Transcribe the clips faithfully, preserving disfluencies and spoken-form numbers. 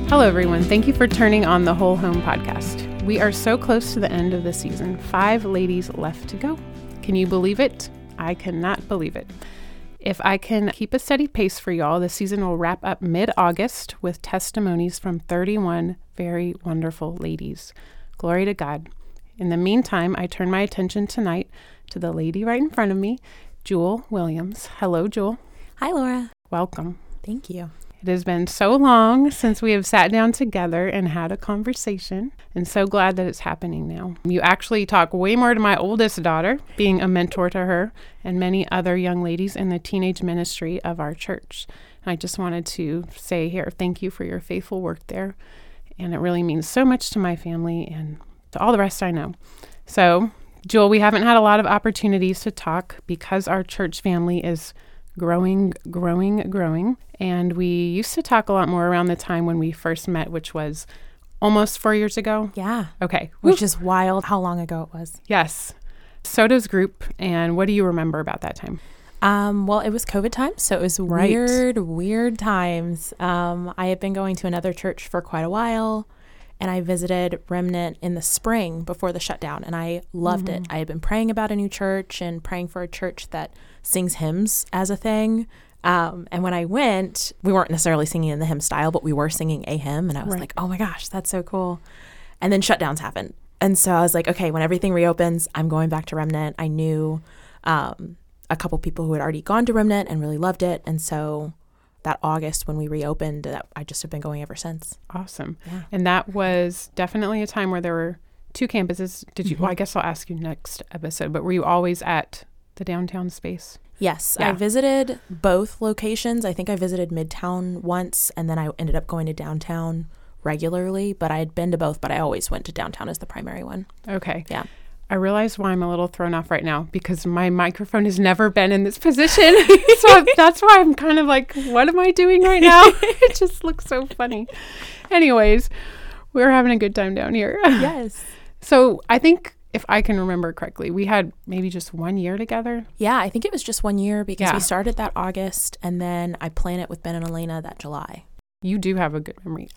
Hello, everyone. Thank you for turning on the Whole Home podcast. We are so close to the end of the season. Five ladies left to go. Can you believe it? I cannot believe it. If I can keep a steady pace for y'all, the season will wrap up mid-August with testimonies from thirty-one very wonderful ladies. Glory to God. In the meantime, I turn my attention tonight to the lady right in front of me, Jewel Williams. Hello, Jewel. Hi, Laura. Welcome. Thank you. It has been so long since we have sat down together and had a conversation, and so glad that it's happening now. You actually talk way more to my oldest daughter, being a mentor to her, and many other young ladies in the teenage ministry of our church. And I just wanted to say here, thank you for your faithful work there, and it really means so much to my family and to all the rest I know. So, Jewel, we haven't had a lot of opportunities to talk because our church family is growing, growing, growing. And we used to talk a lot more around the time when we first met, which was almost four years ago. Yeah. Okay. Which is wild how long ago it was. Yes. Soda's group. And what do you remember about that time? Um, well, it was COVID time, so it was Right. weird, weird times. Um, I had been going to another church for quite a while, and I visited Remnant in the spring before the shutdown, and I loved Mm-hmm. it. I had been praying about a new church and praying for a church that sings hymns as a thing. Um, and when I went, we weren't necessarily singing in the hymn style, but we were singing a hymn. And I was Right. like, oh my gosh, that's so cool. And then shutdowns happened. And so I was like, okay, when everything reopens, I'm going back to Remnant. I knew um, a couple people who had already gone to Remnant and really loved it. And so that August when we reopened, that I just have been going ever since. Awesome. Yeah. And that was definitely a time where there were two campuses. Did you? Mm-hmm. Well, I guess I'll ask you next episode, but were you always at the downtown space? Yes, Yeah. I visited both locations. I think I visited Midtown once, and then I ended up going to downtown regularly, but I had been to both, but I always went to downtown as the primary one. Okay. Yeah. I realize why I'm a little thrown off right now because my microphone has never been in this position. So that's why I'm kind of like, what am I doing right now? It just looks so funny. Anyways, we're having a good time down here. Yes. So I think if I can remember correctly, we had maybe just one year together. Yeah, I think it was just one year because Yeah. we started that August, and then I planned it with Ben and Elena that July. You do have a good memory.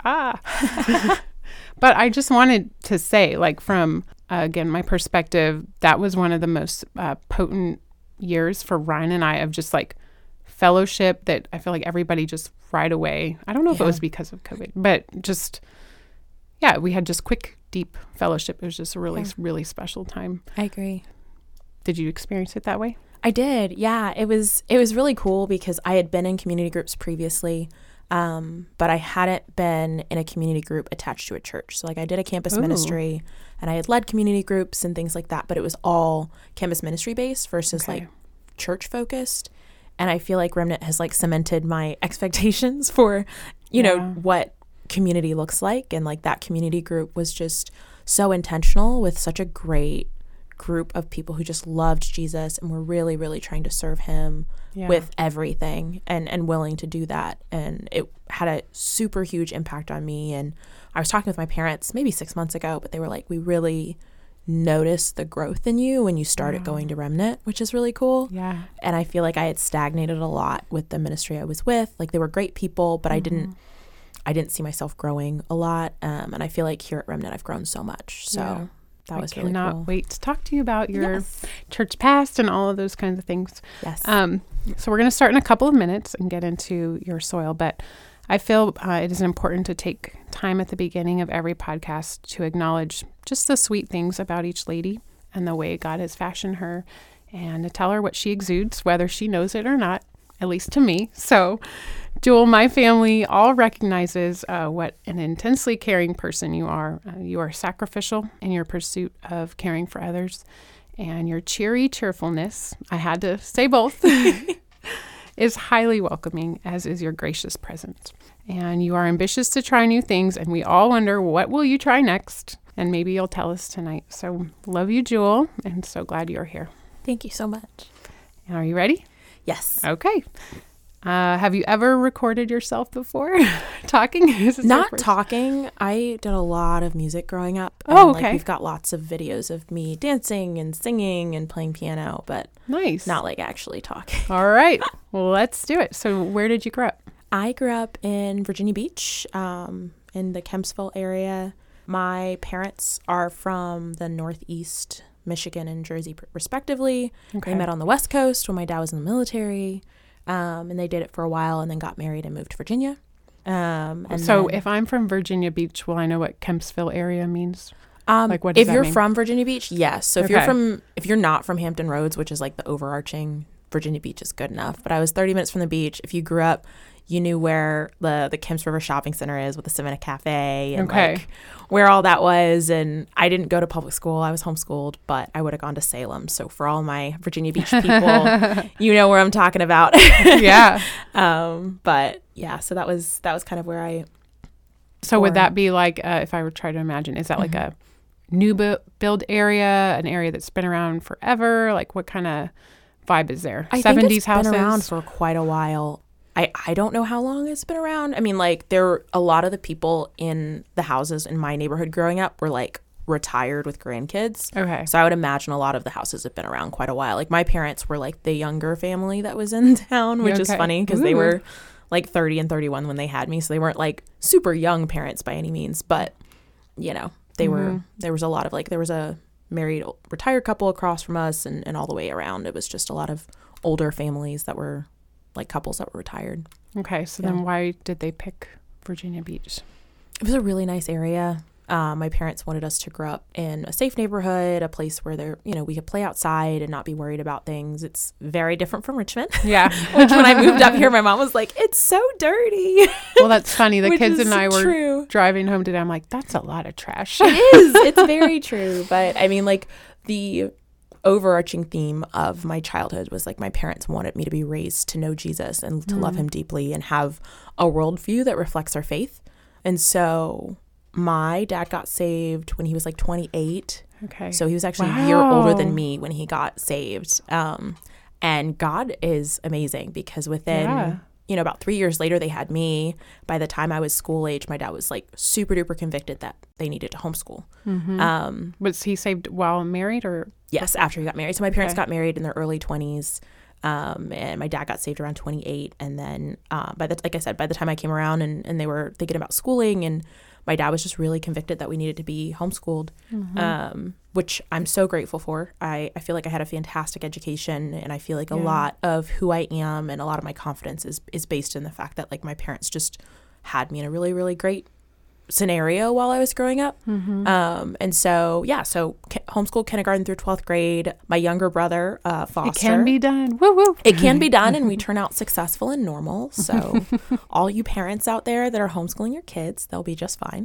Ah. But I just wanted to say, like, from, uh, again, my perspective, that was one of the most uh, potent years for Ryan and I of just, like, fellowship that I feel like everybody just right away, I don't know if Yeah. it was because of COVID, but just, yeah, we had just quick, deep fellowship. It was just a really, Yeah. really special time. I agree. Did you experience it that way? I did. Yeah, it was it was really cool because I had been in community groups previously, um, but I hadn't been in a community group attached to a church. So like I did a campus Ooh. ministry, and I had led community groups and things like that, but it was all campus ministry based versus Okay. like church focused. And I feel like Remnant has like cemented my expectations for, you know, Yeah. what community looks like. And like that community group was just so intentional with such a great group of people who just loved Jesus and were really, really trying to serve him Yeah. with everything and, and willing to do that. And it had a super huge impact on me. And I was talking with my parents maybe six months ago, but they were like, we really noticed the growth in you when you started Wow. going to Remnant, which is really cool. Yeah. And I feel like I had stagnated a lot with the ministry I was with. Like they were great people, but I didn't I didn't see myself growing a lot. Um, and I feel like here at Remnant, I've grown so much. So Yeah. that was I really cannot cool. wait to talk to you about your Yes. church past and all of those kinds of things. Yes. Um, so we're going to start in a couple of minutes and get into your soil, but I feel uh, it is important to take time at the beginning of every podcast to acknowledge just the sweet things about each lady and the way God has fashioned her, and to tell her what she exudes, whether she knows it or not, at least to me. So, Jewel, my family all recognizes uh, what an intensely caring person you are. Uh, you are sacrificial in your pursuit of caring for others, and your cheery cheerfulness, I had to say both, is highly welcoming, as is your gracious presence. And you are ambitious to try new things, and we all wonder, what will you try next? And maybe you'll tell us tonight. So love you, Jewel, and so glad you're here. Thank you so much. And are you ready? Yes. Okay. Uh, have you ever recorded yourself before talking? Is this your Not first? talking. I did a lot of music growing up. Oh, and, okay. Like, we've got lots of videos of me dancing and singing and playing piano, but Nice. not like actually talking. All right. Well, let's do it. So where did you grow up? I grew up in Virginia Beach, um, in the Kempsville area. My parents are from the Northeast, Michigan and Jersey, respectively. Okay. They met on the West Coast when my dad was in the military, um, and they did it for a while and then got married and moved to Virginia. Um, and so then, if I'm from Virginia Beach, will I know what Kempsville area means? um, Like, what does if that you're mean? from Virginia Beach, yes. So if Okay. you're from, if you're not from Hampton Roads, which is like the overarching, Virginia Beach is good enough. But I was thirty minutes from the beach. If you grew up, you knew where the the Kemps River Shopping Center is with the Savannah Cafe and Okay. like where all that was. And I didn't go to public school. I was homeschooled, but I would have gone to Salem. So for all my Virginia Beach people, you know where I'm talking about. Yeah. Um, but yeah, so that was that was kind of where I. So Or- would that be like, uh, if I were trying to imagine, is that like a new bu- build area, an area that's been around forever? Like, what kind of vibe is there? I seventies think it's houses? been around for quite a while. I, I don't know how long it's been around. I mean, like, there a lot of the people in the houses in my neighborhood growing up were like retired with grandkids. Okay. So I would imagine a lot of the houses have been around quite a while. Like, my parents were like the younger family that was in town, which is Okay. funny because they Ooh. were like thirty and thirty-one when they had me. So they weren't like super young parents by any means, but you know, they Mhm. were, there was a lot of like, there was a married retired couple across from us and, and all the way around. It was just a lot of older families that were like couples that were retired. Okay. So Yeah. then why did they pick Virginia Beach? It was a really nice area. Uh, my parents wanted us to grow up in a safe neighborhood, a place where there, you know, we could play outside and not be worried about things. It's very different from Richmond. Yeah. Which when I moved up here, my mom was like, "It's so dirty." Well, that's funny. The Which kids is and I were true. driving home today. I'm like, that's a lot of trash. It is. It's very true. But I mean, like, the overarching theme of my childhood was like my parents wanted me to be raised to know Jesus and to love him deeply and have a worldview that reflects our faith. And so my dad got saved when he was like twenty-eight. Okay. So he was actually a year older Wow. than me when he got saved. Um, and God is amazing because within, Yeah. you know, about three years later, they had me. By the time I was school age, my dad was like super duper convicted that they needed to homeschool. Mhm. Um, Was he saved while married or? yes, after he got married. So my parents Okay. got married in their early twenties. Um, and my dad got saved around twenty-eight. And then, uh, by the, like I said, by the time I came around and, and they were thinking about schooling, and my dad was just really convicted that we needed to be homeschooled, Mhm. um, which I'm so grateful for. I, I feel like I had a fantastic education, and I feel like a Yeah. lot of who I am and a lot of my confidence is, is based in the fact that like my parents just had me in a really, really great scenario while I was growing up. Mhm. Um, and so, yeah, so ki- homeschool kindergarten through twelfth grade. My younger brother, uh, Foster. It can be done. Woo woo. It can be done, and we turn out successful and normal. So all you parents out there that are homeschooling your kids, they'll be just fine.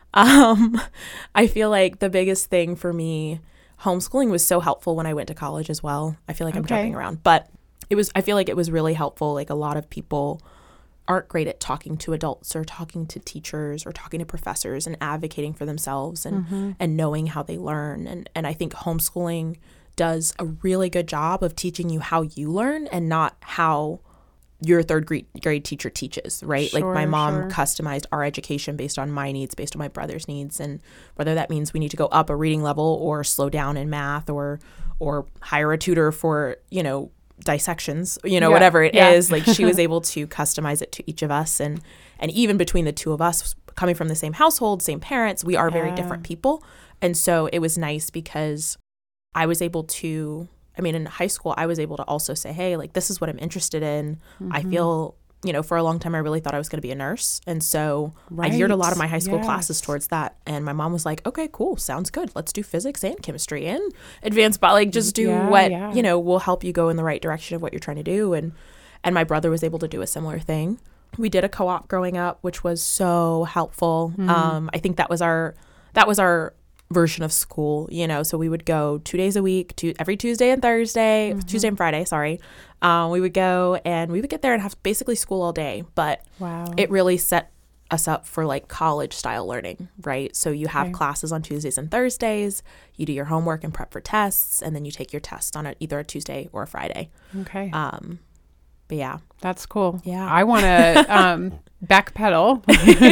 um, I feel like the biggest thing for me, homeschooling was so helpful when I went to college as well. I feel like I'm Okay. jumping around, but it was, I feel like it was really helpful. Like a lot of people aren't great at talking to adults or talking to teachers or talking to professors and advocating for themselves and, Mhm. and knowing how they learn. And, and I think homeschooling does a really good job of teaching you how you learn and not how your third grade, grade teacher teaches, right? like my Sure, mom sure. customized our education based on my needs, based on my brother's needs. And whether that means we need to go up a reading level or slow down in math or, or hire a tutor for, you know, dissections, you know, Yeah, whatever it yeah. is, like she was able to customize it to each of us. And, and even between the two of us coming from the same household, same parents, we are very Yeah. different people. And so it was nice because I was able to, I mean, in high school, I was able to also say, hey, like, this is what I'm interested in. I Mhm. feel, you know, for a long time, I really thought I was going to be a nurse. And so I geared a lot of my Right. high school Yes. classes towards that. And my mom was like, okay, cool. Sounds good. Let's do physics and chemistry and advanced bio. Like, just do Yeah, what, yeah. you know, will help you go in the right direction of what you're trying to do. And, and my brother was able to do a similar thing. We did a co-op growing up, which was so helpful. Mhm. Um, I think that was our, that was our version of school, you know, so we would go two days a week, to every Tuesday and Thursday, Mhm. Tuesday and Friday, sorry. Um, we would go and we would get there and have basically school all day, but Wow. it really set us up for like college style learning, right? So you have Okay. classes on Tuesdays and Thursdays, you do your homework and prep for tests, and then you take your test on a, either a Tuesday or a Friday. Okay. Um, but yeah. That's cool. Yeah. I want to um, backpedal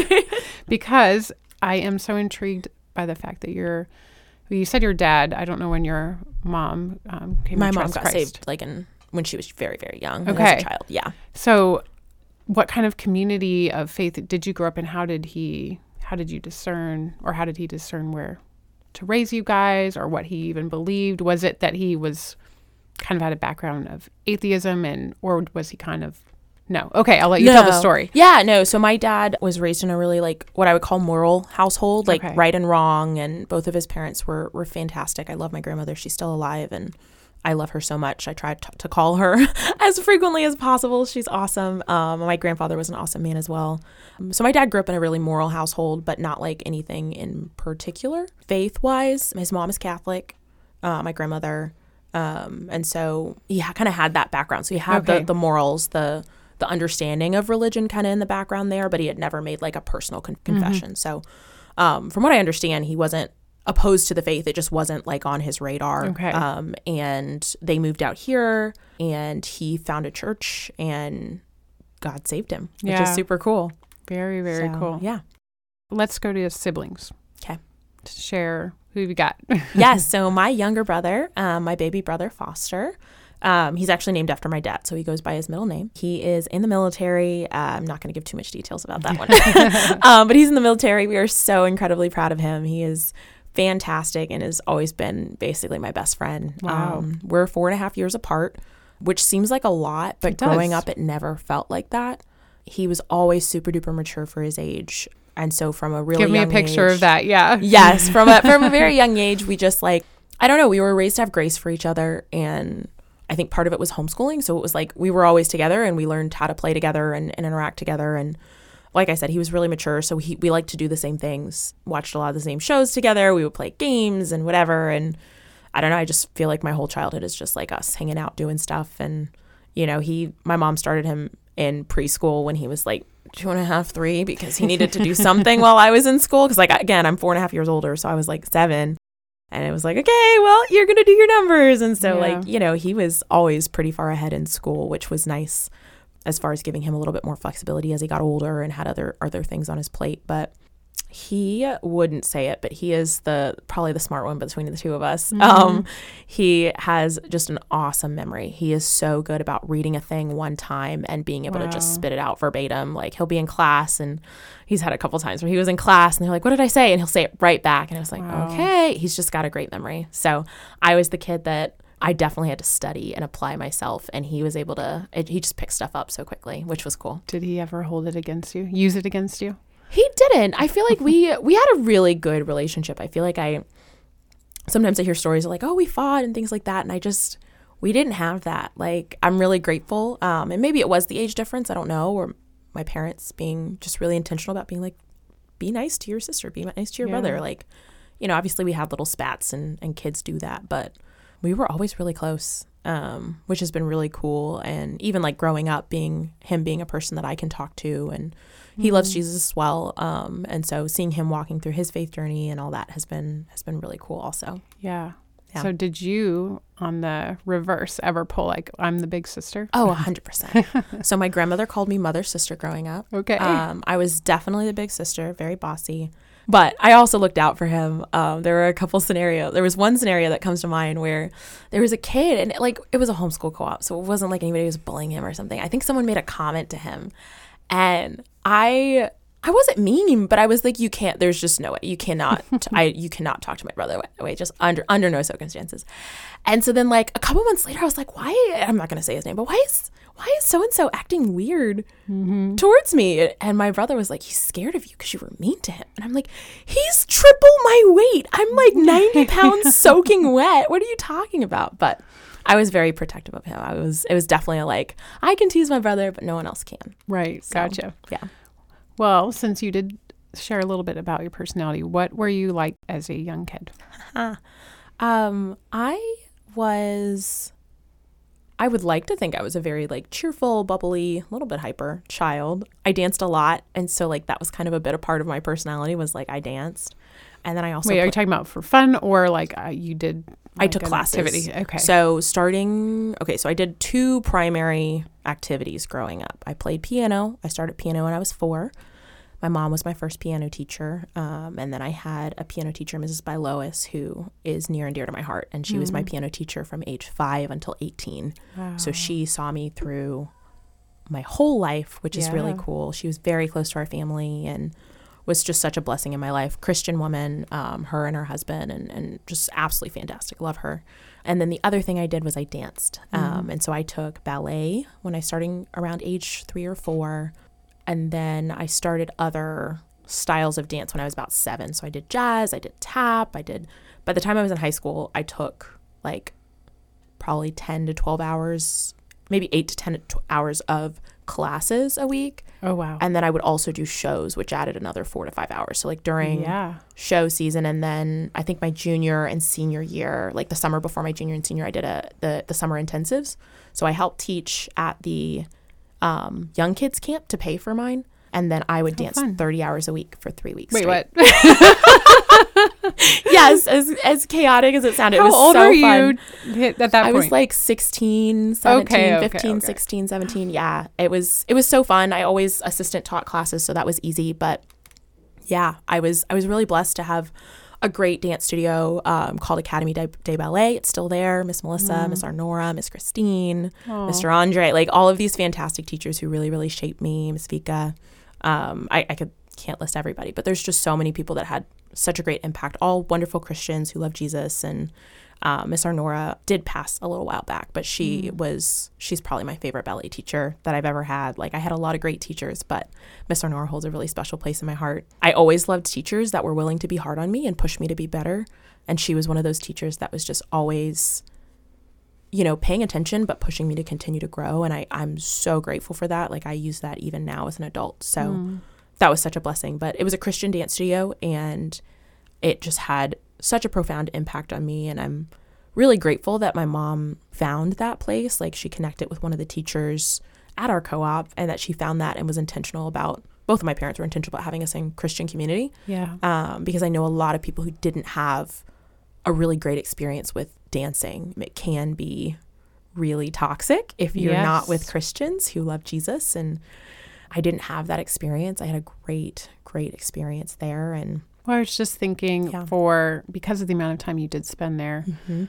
because I am so intrigued by the fact that you're, well, you said your dad, I don't know when your mom um, came My to mom trust got Christ. saved like in when she was very, very young. Okay. As a child. Yeah. So what kind of community of faith did you grow up in? How did he, how did you discern, or how did he discern where to raise you guys, or what he even believed? Was it that he was kind of had a background of atheism, and or was he kind of no? Okay, I'll let you no. tell the story. Yeah, no. So my dad was raised in a really like what I would call moral household, like Okay. right and wrong, and both of his parents were were fantastic. I love my grandmother; she's still alive, and I love her so much. I try t- to call her as frequently as possible. She's awesome. Um, my grandfather was an awesome man as well. Um, so my dad grew up in a really moral household, but not like anything in particular. Faith-wise, his mom is Catholic, uh, my grandmother. Um, and so he ha- kind of had that background. So he had Okay. the, the morals, the the understanding of religion kind of in the background there, but he had never made like a personal con- confession. So um, from what I understand, he wasn't opposed to the faith. It just wasn't like on his radar. Okay. Um, and they moved out here and he found a church and God saved him, which Yeah. is super cool. Very, very So, cool. Yeah. Let's go to his siblings. Okay. To share who you got. Yes. So my younger brother, um, my baby brother, Foster, um, he's actually named after my dad. So he goes by his middle name. He is in the military. Uh, I'm not going to give too much details about that one. um, but he's in the military. We are so incredibly proud of him. He is fantastic and has always been basically my best friend. Wow. Um, we're four and a half years apart, which seems like a lot, but It does. growing up, it never felt like that. He was always super duper mature for his age. And so from a really Give me a young picture age- of that. Yeah. Yes, from a from a very young age, we just like, I don't know, we were raised to have grace for each other. And I think part of it was homeschooling. So it was like we were always together and we learned how to play together and, and interact together. And like I said, he was really mature. So he, we liked to do the same things, watched a lot of the same shows together. We would play games and whatever. And I don't know, I just feel like my whole childhood is just like us hanging out, doing stuff. And, you know, he, my mom started him in preschool when he was like two and a half, three, because he needed to do something while I was in school. Because like, again, I'm four and a half years older. So I was like seven. And it was like, okay, well, you're going to do your numbers. And so Yeah. like, you know, he was always pretty far ahead in school, which was nice as far as giving him a little bit more flexibility as he got older and had other other things on his plate. But he wouldn't say it, but he is the probably the smart one between the two of us. Mhm. Um, he has just an awesome memory. He is so good about reading a thing one time and being able Wow. to just spit it out verbatim. Like he'll be in class, and he's had a couple times where he was in class and they're like, "What did I say?" And he'll say it right back. And I was like, Wow. okay. He's just got a great memory. So I was the kid that I definitely had to study and apply myself, and he was able to, it, he just picked stuff up so quickly, which was cool. Did he ever hold it against you? Use it against you? He didn't. I feel like we we had a really good relationship. I feel like I sometimes I hear stories of like, oh, we fought and things like that, and I just we didn't have that. Like, I'm really grateful. Um, and maybe it was the age difference. I don't know, or my parents being just really intentional about being like, be nice to your sister, be nice to your Yeah. brother. Like, you know, obviously we had little spats, and and kids do that, but we were always really close. Um, which has been really cool. And even like growing up, being him being a person that I can talk to, and he loves Jesus as well. Um, and so seeing him walking through his faith journey and all that has been has been really cool also. Yeah. Yeah. So did you, on the reverse, ever pull like, I'm the big sister? Oh, one hundred percent. So my grandmother called me mother sister growing up. Okay. Um, I was definitely the big sister, very bossy. But I also looked out for him. Um, there were a couple scenarios. There was one scenario that comes to mind where there was a kid, and like it was a homeschool co-op, so it wasn't like anybody was bullying him or something. I think someone made a comment to him, and I I wasn't mean, but I was like, you can't. There's just no way. You cannot. I you cannot talk to my brother that way. Just under under no circumstances. And so then like a couple months later, I was like, why? I'm not gonna say his name, but why is why is so and so acting weird Mm-hmm. towards me? And my brother was like, he's scared of you because you were mean to him. And I'm like, he's triple my weight. I'm like ninety pounds soaking wet. What are you talking about? But I was very protective of him. I was, it was definitely a like, I can tease my brother, but no one else can. Right. So, Gotcha. Yeah. Well, since you did share a little bit about your personality, what were you like as a young kid? Um, I was, I would like to think I was a very like cheerful, bubbly, a little bit hyper child. I danced a lot. And so like that was kind of a bit a part of my personality was like I danced. And then I also Wait, are pla- you talking about for fun or like uh, you did? I like, took an classes. Activity? Okay. So starting, okay, so I did two primary activities growing up. I played piano. I started piano when I was four. My mom was my first piano teacher. Um, and then I had a piano teacher, Missus By Lois, who is near and dear to my heart. And she Mm-hmm. was my piano teacher from age five until eighteen. Wow. So she saw me through my whole life, which is really Yeah. cool. She was very close to our family and was just such a blessing in my life. Christian woman, um, her and her husband, and, and just absolutely fantastic. Love her. And then the other thing I did was I danced. Um, mm-hmm. And so I took ballet when I started around age three or four. And then I started other styles of dance when I was about seven. So I did jazz, I did tap, I did, by the time I was in high school, I took like probably ten to twelve hours, maybe eight to ten hours of classes a week. Oh, wow. And then I would also do shows, which added another four to five hours. So like during yeah. show season, and then I think my junior and senior year, like the summer before my junior and senior, I did a the, the summer intensives. So I helped teach at the um, young kids camp to pay for mine. And then I would oh, dance fun. thirty hours a week for three weeks. Wait, straight. what? Yes, as as chaotic as it sounded. How it was old so are fun. you at that point? I was like sixteen, seventeen, okay, okay, fifteen, okay. sixteen, seventeen. Yeah, it was it was so fun. I always assistant taught classes, so that was easy. But yeah, I was I was really blessed to have a great dance studio um, called Academy de, de Ballet. It's still there. Miss Melissa, mm. Miss Arnora, Miss Christine, Aww. Mister Andre, like all of these fantastic teachers who really, really shaped me. Miss Vika. Um, I, I could can't list everybody, but there's just so many people that had such a great impact, all wonderful Christians who love Jesus. And uh, Miss Arnora did pass a little while back, but she mm. was, she's probably my favorite ballet teacher that I've ever had. Like I had a lot of great teachers, but Miss Arnora holds a really special place in my heart. I always loved teachers that were willing to be hard on me and push me to be better. And she was one of those teachers that was just always, you know, paying attention, but pushing me to continue to grow. And I, I'm so grateful for that. Like I use that even now as an adult. So mm. that was such a blessing. But it was a Christian dance studio, and it just had such a profound impact on me. And I'm really grateful that my mom found that place. Like she connected with one of the teachers at our co-op, and that she found that and was intentional about, both of my parents were intentional about having us in Christian community. Yeah. Um, because I know a lot of people who didn't have a really great experience with dancing. It can be really toxic if you're yes. not with Christians who love Jesus. And I didn't have that experience. I had a great, great experience there. And well, I was just thinking yeah. for, because of the amount of time you did spend there, mm-hmm.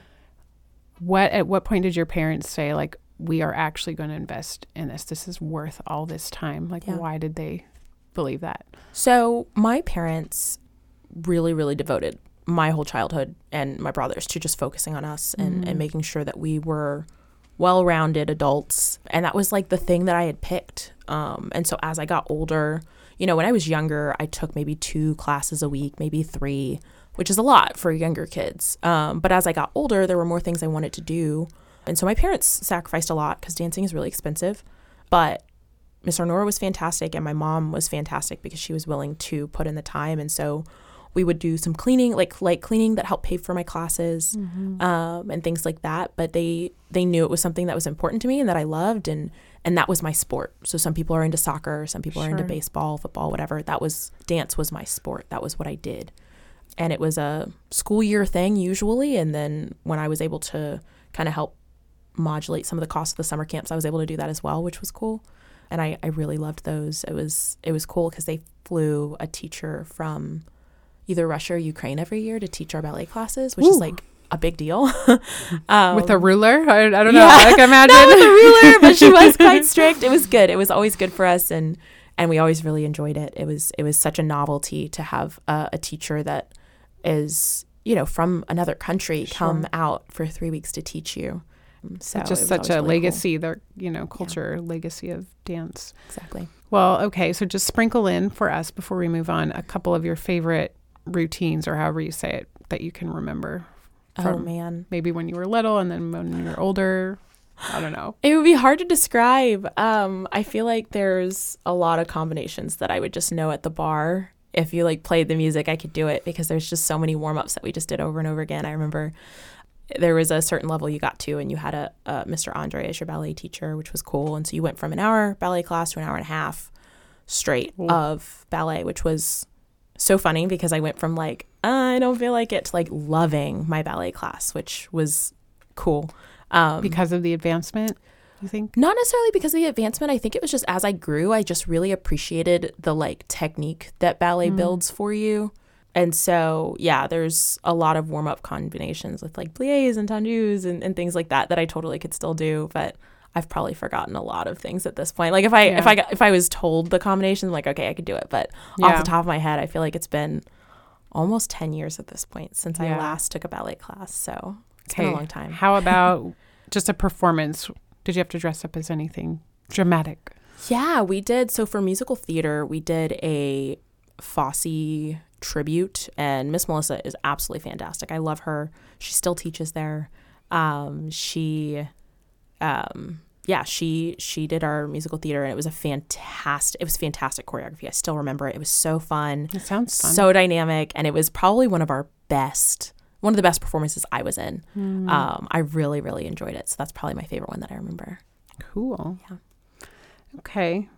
what, at what point did your parents say, like, we are actually going to invest in this? This is worth all this time. Like, yeah. why did they believe that? So my parents really, really devoted my whole childhood and my brothers to just focusing on us and, mm-hmm. and making sure that we were well-rounded adults. And that was like the thing that I had picked. Um, and so as I got older, you know, when I was younger, I took maybe two classes a week, maybe three, which is a lot for younger kids. Um, but as I got older, there were more things I wanted to do. And so my parents sacrificed a lot because dancing is really expensive. But Miss Arnora was fantastic, and my mom was fantastic because she was willing to put in the time. And so we would do some cleaning, like light cleaning that helped pay for my classes, mm-hmm. um, and things like that. But they they knew it was something that was important to me and that I loved, and and that was my sport. So some people are into soccer, some people sure. are into baseball, football, whatever. That was, dance was my sport. That was what I did. And it was a school year thing usually. And then when I was able to kind of help modulate some of the costs of the summer camps, I was able to do that as well, which was cool. And I, I really loved those. It was it was cool because they flew a teacher from either Russia or Ukraine every year to teach our ballet classes, which Ooh. is like a big deal. um, with a ruler? I, I don't know. Yeah, like imagine. Not with a ruler, but she was quite strict. It was good. It was always good for us, and and we always really enjoyed it. It was it was such a novelty to have a, a teacher that is, you know, from another country sure. come out for three weeks to teach you. So it's just such a really legacy, cool. the you know, culture yeah. legacy of dance. Exactly. Well, okay, so just sprinkle in for us before we move on a couple of your favorite routines, or however you say it, that you can remember. Oh man, maybe when you were little and then when you're older. I don't know. It would be hard to describe. Um, I feel like there's a lot of combinations that I would just know at the bar. If you like played the music, I could do it because there's just so many warm-ups that we just did over and over again. I remember there was a certain level you got to, and you had a, a Mister Andre as your ballet teacher, which was cool. And so you went from an hour ballet class to an hour and a half straight Ooh. of ballet, which was so funny because I went from like, I don't feel like it, to like loving my ballet class, which was cool. Um, because of the advancement, you think? Not necessarily because of the advancement. I think it was just as I grew, I just really appreciated the like technique that ballet mm. builds for you. And so, yeah, there's a lot of warm-up combinations with like pliés and tendus and, and things like that that I totally could still do. But I've probably forgotten a lot of things at this point. Like if I Yeah. if I got, if I was told the combination, I'm like, okay, I could do it. But Yeah. off the top of my head, I feel like it's been almost ten years at this point since Yeah. I last took a ballet class. So it's been a long time. How about just a performance? Did you have to dress up as anything dramatic? Yeah, we did. So for musical theater, we did a Fosse tribute, and Miss Melissa is absolutely fantastic. I love her. She still teaches there. Um, she, um, yeah, she she did our musical theater, and it was a fantastic. It was fantastic choreography. I still remember it. It was so fun. It sounds fun. So dynamic, and it was probably one of our best, one of the best performances I was in. Mm. Um, I really, really enjoyed it. So that's probably my favorite one that I remember. Cool. Yeah. Okay.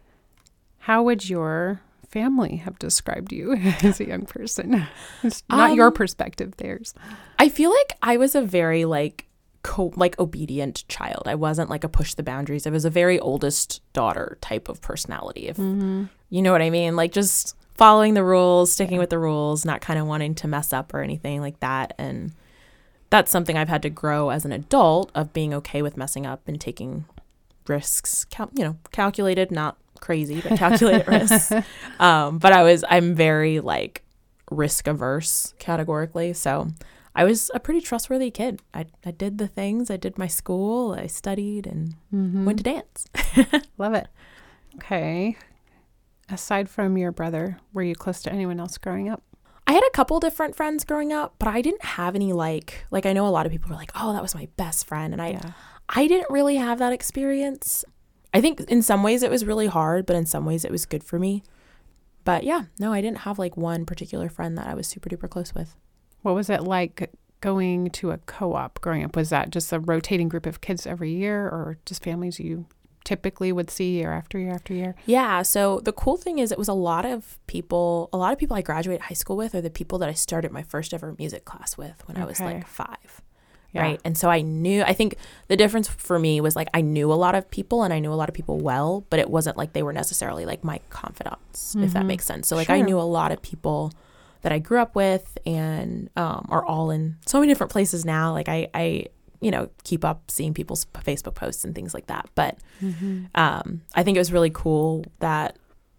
How would your family have described you as a young person? It's not Um, your perspective, theirs. I feel like I was a very like co- like obedient child. I wasn't like a push the boundaries. I was a very oldest daughter type of personality. If Mm-hmm. you know what I mean, like just following the rules, sticking with the rules, not kind of wanting to mess up or anything like that. And that's something I've had to grow as an adult, of being okay with messing up and taking risks. Cal- you know, calculated, not crazy, but calculated risks. Um, but I was, I'm very like risk averse categorically. So I was a pretty trustworthy kid. I, I did the things, I did my school, I studied and Mm-hmm. went to dance. Love it. Okay. Aside from your brother, were you close to anyone else growing up? I had a couple different friends growing up, but I didn't have any like, like I know a lot of people were like, oh, that was my best friend. And I, Yeah. I didn't really have that experience. I think in some ways it was really hard, but in some ways it was good for me. But yeah, no, I didn't have like one particular friend that I was super duper close with. What was it like going to a co-op growing up? Was that just a rotating group of kids every year, or just families you typically would see year after year after year? Yeah. So the cool thing is it was a lot of people, a lot of people I graduated high school with are the people that I started my first ever music class with when I was Okay. like five. Yeah. Right. And so I knew, I think the difference for me was like I knew a lot of people and I knew a lot of people well, but it wasn't like they were necessarily like my confidants, if that Mhm. makes sense. So like I Sure. knew a lot of people that I grew up with and um, are all in so many different places now. Like I, I, you know, keep up seeing people's Facebook posts and things like that. But Mm-hmm. um, I think it was really cool that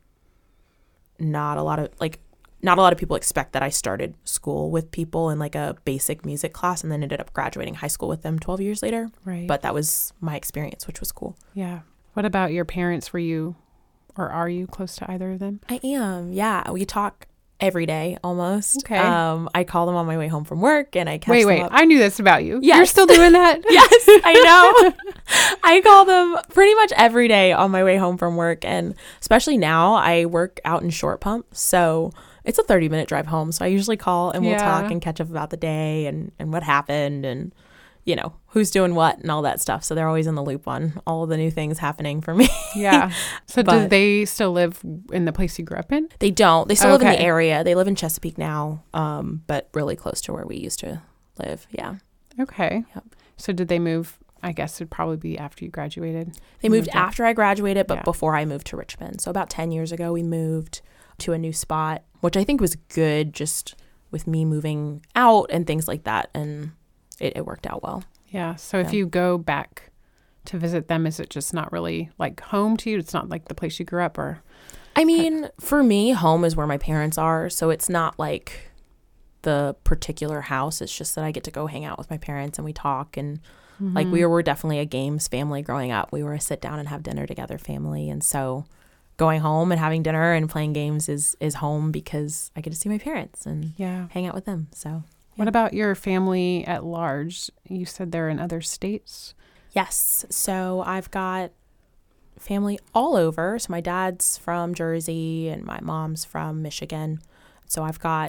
not a lot of like, not a lot of people expect that I started school with people in like a basic music class and then ended up graduating high school with them twelve years later. Right. But that was my experience, which was cool. yeah. What about your parents? Were you, or are you close to either of them? I am. Yeah. We talk every day almost. Okay. Um, I call them on my way home from work and I catch Wait, them wait. up. I knew this about you. Yes. You're still doing that? Yes, I know. I call them pretty much every day on my way home from work. And especially now, I work out in Short Pump. So it's a thirty minute drive home. So I usually call and we'll Yeah. talk and catch up about the day and, and what happened and, you know, who's doing what and all that stuff. So they're always in the loop on all of the new things happening for me. Yeah. So do But- they still live in the place you grew up in? They don't. They still live in the Okay. area. They live in Chesapeake now, um, but really close to where we used to live. Yeah. Okay. Yep. So did they move? I guess it'd probably be after you graduated. They You moved moved out. after I graduated, but Yeah. before I moved to Richmond. So about ten years ago, we moved to a new spot, which I think was good just with me moving out and things like that. And it, it worked out well. Yeah. So if Yeah. you go back to visit them, is it just not really like home to you? It's not like the place you grew up, or? I mean, for me, home is where my parents are. So it's not like the particular house. It's just that I get to go hang out with my parents and we talk. And like we were definitely a games family growing up. We were a sit down and have dinner together family. And so going home and having dinner and playing games is, is home because I get to see my parents and Yeah. hang out with them. So What about your family at large? You said they're in other states. yes. So I've got family all over. So my dad's from Jersey and my mom's from Michigan. So I've got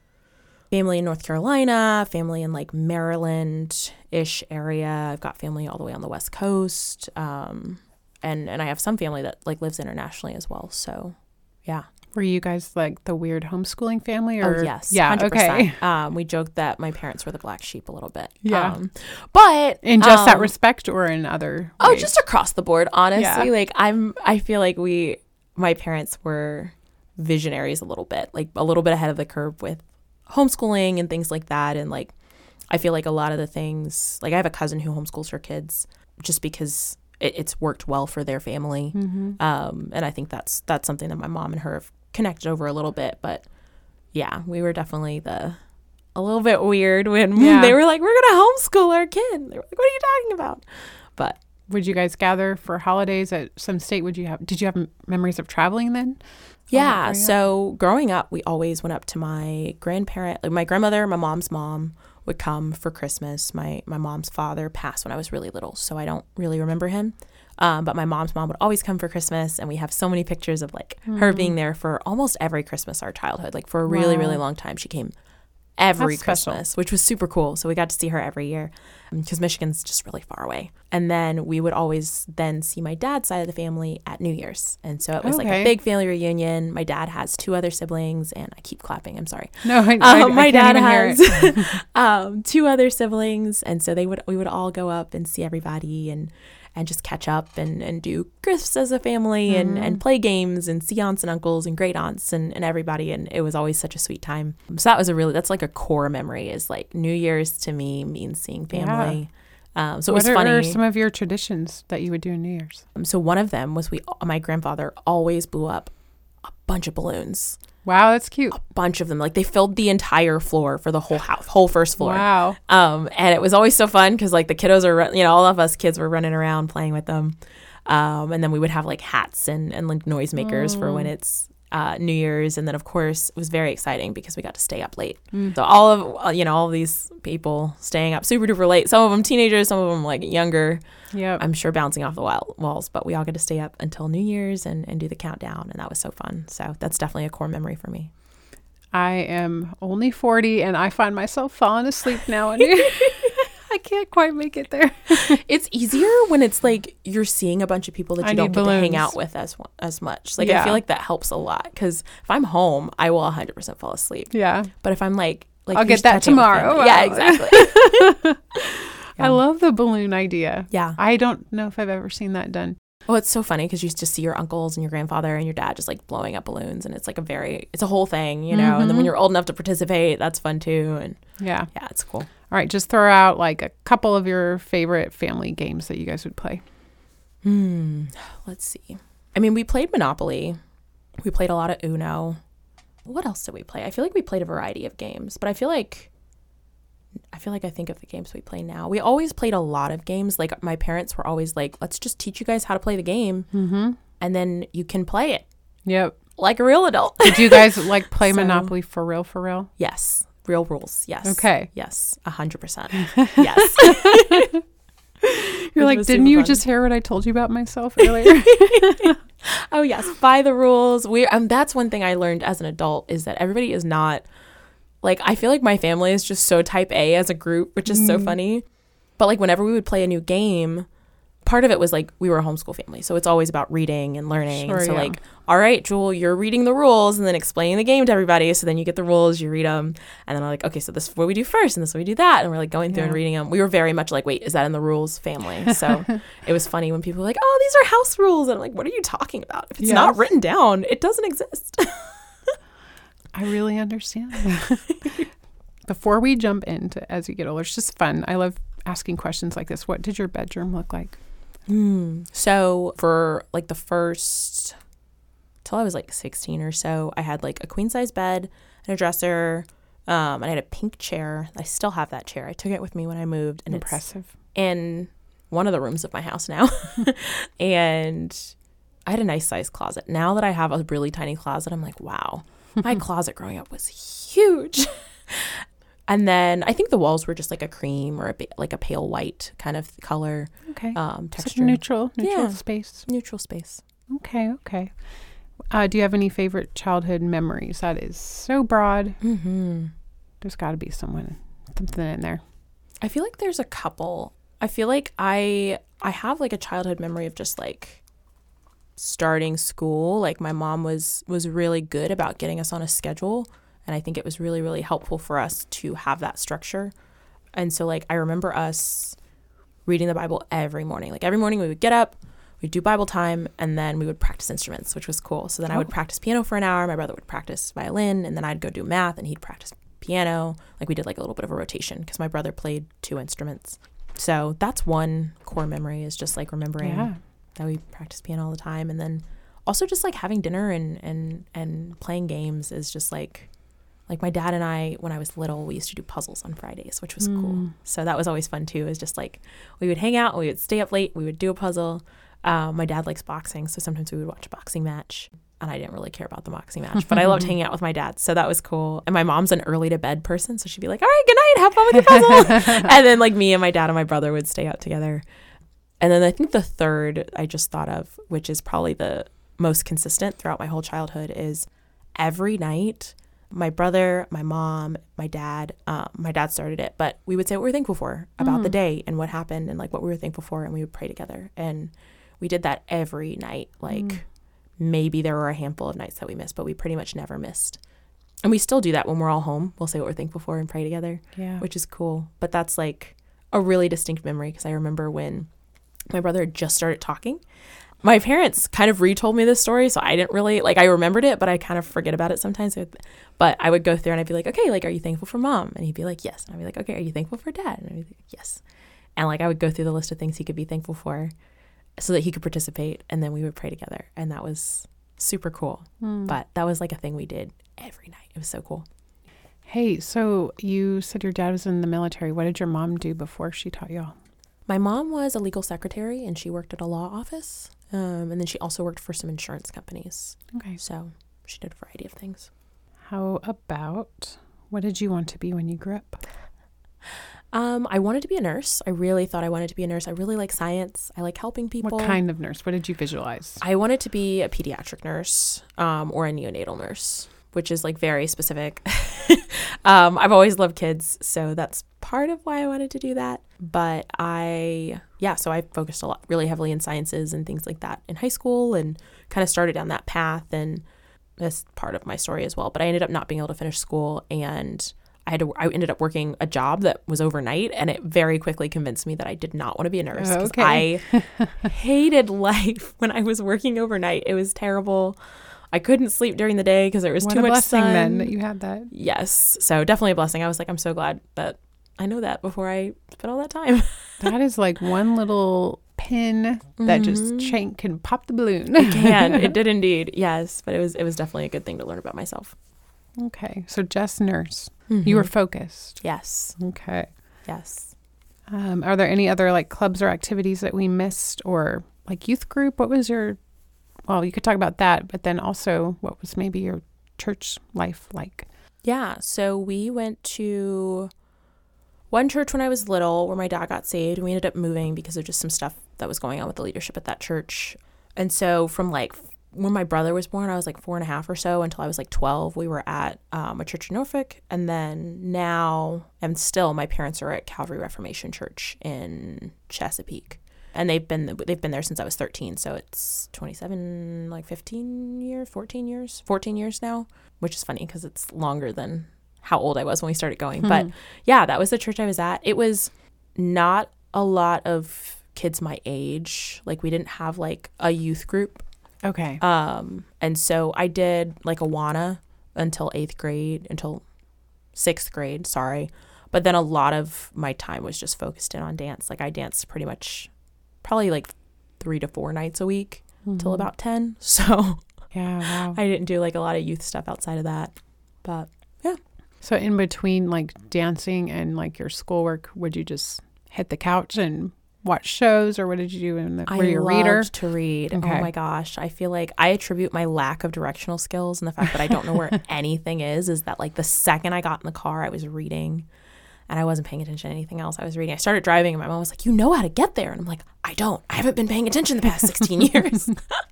family in North Carolina, family in like Maryland-ish area. I've got family all the way on the West Coast. Um, and, and I have some family that like lives internationally as well. So yeah. Were you guys like the weird homeschooling family? Or? Oh, yes. Yeah. one hundred percent. Okay. Um, we joked that my parents were the black sheep a little bit. Yeah. Um, but In just that um, respect, or in other? Oh, ways? just across the board, honestly. Yeah. Like I'm I feel like we my parents were visionaries a little bit, like a little bit ahead of the curve with homeschooling and things like that. And like I feel like a lot of the things, like I have a cousin who homeschools her kids just because it, it's worked well for their family. Mm-hmm. Um, and I think that's that's something that my mom and her have connected over a little bit. But yeah, we were definitely the a little bit weird when Yeah. they were like, we're gonna homeschool our kid. They were like, what are you talking about? But Would you guys gather for holidays at some state? Would you have? Did you have m- memories of traveling then? yeah, growing up? so growing up, we always went up to my grandparent, like my grandmother, my mom's mom would come for Christmas. My my mom's father passed when I was really little, so I don't really remember him. Um, but my mom's mom would always come for Christmas, and we have so many pictures of like Mm. her being there for almost every Christmas our childhood. Like for a really, Wow. really long time, she came every That's special. Christmas, which was super cool. So we got to see her every year because Michigan's just really far away. And then we would always then see my dad's side of the family at New Year's. And so it was like Okay. a big family reunion. My dad has two other siblings, and I keep clapping. I'm sorry. No, I, I, Um, I my can't dad even hear has it. um, two other siblings, and so they would we would all go up and see everybody and and just catch up and, and do gifts as a family and, Mhm. and play games and see aunts and uncles and great aunts and, and everybody, and it was always such a sweet time. So that was a really that's like a core memory, is like New Year's to me means seeing family. Um, so it What was are, funny. are some of your traditions that you would do in New Year's? Um, so one of them was we my grandfather always blew up a bunch of balloons. Wow, that's cute. A bunch of them. Like they filled the entire floor for the whole house, whole first floor. Wow. Um, and it was always so fun because like the kiddos are, run- you know, all of us kids were running around playing with them. Um, and then we would have like hats and, and like noisemakers for when it's uh, New Year's. And then of course it was very exciting because we got to stay up late. Mm. So all of, uh, you know, all of these people staying up super duper late, some of them teenagers, some of them like younger, Yep. I'm sure bouncing off the wall- walls, but we all get to stay up until New Year's and, and do the countdown. And that was so fun. So that's definitely a core memory for me. I am only forty, and I find myself falling asleep now. And I can't quite make it there. It's easier when it's like you're seeing a bunch of people that I you don't need get to hang balloons. out with as as much. Like I Yeah. feel like that helps a lot because if I'm home, I will one hundred percent fall asleep. Yeah. But if I'm like, like I'll who's get that touching with tomorrow. family? Yeah, Wow. exactly. I love the balloon idea. Yeah. I don't know if I've ever seen that done. Well, it's so funny because you just see your uncles and your grandfather and your dad just like blowing up balloons, and it's like a very, it's a whole thing, you know. And then when Mhm. you're old enough to participate, that's fun too. And Yeah. yeah, it's cool. All right. Just throw out like a couple of your favorite family games that you guys would play. Hmm. Let's see. I mean, we played Monopoly. We played a lot of Uno. What else did we play? I feel like we played a variety of games, but I feel like I feel like I think of the games we play now. We always played a lot of games. Like my parents were always like, let's just teach you guys how to play the game Mm-hmm. and then you can play it Yep. like a real adult. Did you guys like play So- Monopoly for real, for real? Yes. Real rules. Yes. Okay. Yes. A hundred percent. Yes. You're Which like, was didn't super you fun. just hear what I told you about myself earlier? Oh yes, by the rules. We um that's one thing I learned as an adult is that everybody is not like I feel like my family is just so type A as a group, which is so Mm. funny. But like whenever we would play a new game, part of it was like we were a homeschool family, so it's always about reading and learning. Sure, and so yeah. like, all right, Jewel, you're reading the rules and then explaining the game to everybody. So then you get the rules, you read them, and then I'm like, okay, so this is what we do first, and this is what we do that, and we're like going through and Yeah. reading them. We were very much like, wait, is that in the rules family? So it was funny when people were like, oh, these are house rules, and I'm like, what are you talking about? If it's Yeah. not written down, it doesn't exist. I really understand. Before we jump into as you get older, it's just fun. I love asking questions like this. What did your bedroom look like? Mm. So for like the first till I was like sixteen or so, I had like a queen size bed and a dresser. Um, and I had a pink chair. I still have that chair. I took it with me when I moved, and Impressive. it's in one of the rooms of my house now. And I had a nice size closet. Now that I have a really tiny closet, I'm like, wow, my closet growing up was huge. And then I think the walls were just like a cream or a ba- like a pale white kind of color. Okay. Um, Such texture. neutral, neutral Yeah. space. Neutral space. Okay, okay. Uh, do you have any favorite childhood memories? That is so broad. Mm-hmm. There's got to be someone, something in there. I feel like there's a couple. I feel like I I have like a childhood memory of just like starting school. Like my mom was was really good about getting us on a schedule, and I think it was really really helpful for us to have that structure. And so like I remember us reading the Bible every morning. Like every morning we would get up, we'd do Bible time, and then we would practice instruments, which was cool. So then I would Oh. practice piano for an hour, my brother would practice violin, and then I'd go do math and he'd practice piano. Like we did like a little bit of a rotation because my brother played two instruments. So that's one core memory, is just like remembering Yeah. that we practice piano all the time. And then also just like having dinner and, and, and playing games is just like, like my dad and I, when I was little, we used to do puzzles on Fridays, which was Mm. cool. So that was always fun too. It was just like, we would hang out, we would stay up late, we would do a puzzle. Um, my dad likes boxing, so sometimes we would watch a boxing match. And I didn't really care about the boxing match, but I loved hanging out with my dad. So that was cool. And my mom's an early to bed person. So she'd be like, all right, good night. Have fun with your puzzle. And then like me and my dad and my brother would stay out together. And then I think the third I just thought of, which is probably the most consistent throughout my whole childhood, is every night, my brother, my mom, my dad, um, my dad started it, but we would say what we were thankful for about Mm. the day and what happened and like what we were thankful for. And we would pray together. And we did that every night. Like, Mm. maybe there were a handful of nights that we missed, but we pretty much never missed. And we still do that when we're all home. We'll say what we're thankful for and pray together, Yeah. which is cool. But that's like a really distinct memory, because I remember when my brother had just started talking. My parents kind of retold me this story, so I didn't really, like, I remembered it, but I kind of forget about it sometimes. But I would go through and I'd be like, okay, like, are you thankful for mom? And he'd be like, yes. And I'd be like, okay, are you thankful for dad? And I'd be like, yes. And like I would go through the list of things he could be thankful for so that he could participate, and then we would pray together. And that was super cool. Mm. But that was like a thing we did every night. It was so cool. Hey, so you said your dad was in the military. What did your mom do before she taught y'all? My mom was a legal secretary, and she worked at a law office. Um, and then she also worked for some insurance companies. Okay. So she did a variety of things. How about, what did you want to be when you grew up? Um, I wanted to be a nurse. I really thought I wanted to be a nurse. I really like science. I like helping people. What kind of nurse? What did you visualize? I wanted to be a pediatric nurse, um, or a neonatal nurse, which is like very specific. um, I've always loved kids, so that's part of why I wanted to do that. But I, yeah, so I focused a lot, really heavily in sciences and things like that in high school, and kind of started down that path. And that's part of my story as well. But I ended up not being able to finish school, and I had to, I ended up working a job that was overnight, and it very quickly convinced me that I did not want to be a nurse, because Okay. I hated life when I was working overnight. It was terrible. I couldn't sleep during the day because there was What too a much blessing sun. then that you had that. Yes. So definitely a blessing. I was like, I'm so glad that I know that before I spent all that time. That is like one little pin that just Mhm. chank can pop the balloon. It can. It did indeed. Yes. But it was it was definitely a good thing to learn about myself. Okay, so just nurse. Mhm. You were focused. Yes. Okay. Yes. Um, are there any other like clubs or activities that we missed, or like youth group? What was your, well, you could talk about that, but then also what was maybe your church life like? Yeah. So we went to one church when I was little where my dad got saved. We ended up moving because of just some stuff that was going on with the leadership at that church. And so from like when my brother was born, I was like four and a half or so until I was like twelve. We were at um, a church in Norfolk. And then now, and still, my parents are at Calvary Reformation Church in Chesapeake. And they've been they've been there since I was thirteen. So it's twenty-seven, like fifteen years, fourteen years, fourteen years now, which is funny because it's longer than how old I was when we started going. Hmm. But yeah, that was the church I was at. It was not a lot of kids my age. Like we didn't have like a youth group. Okay. Um, and so I did like Awana until eighth grade, until sixth grade, sorry. But then a lot of my time was just focused in on dance. Like I danced pretty much probably like three to four nights a week till Mhm. about ten. So Yeah, wow. I didn't do like a lot of youth stuff outside of that. But So in between like dancing and like your schoolwork, would you just hit the couch and watch shows, or what did you do? In the, were I you a loved reader? to read. Okay. Oh my gosh. I feel like I attribute my lack of directional skills and the fact that I don't know where anything is, is that like the second I got in the car, I was reading and I wasn't paying attention to anything else. I was reading. I started driving and my mom was like, you know how to get there. And I'm like, I don't. I haven't been paying attention the past sixteen years.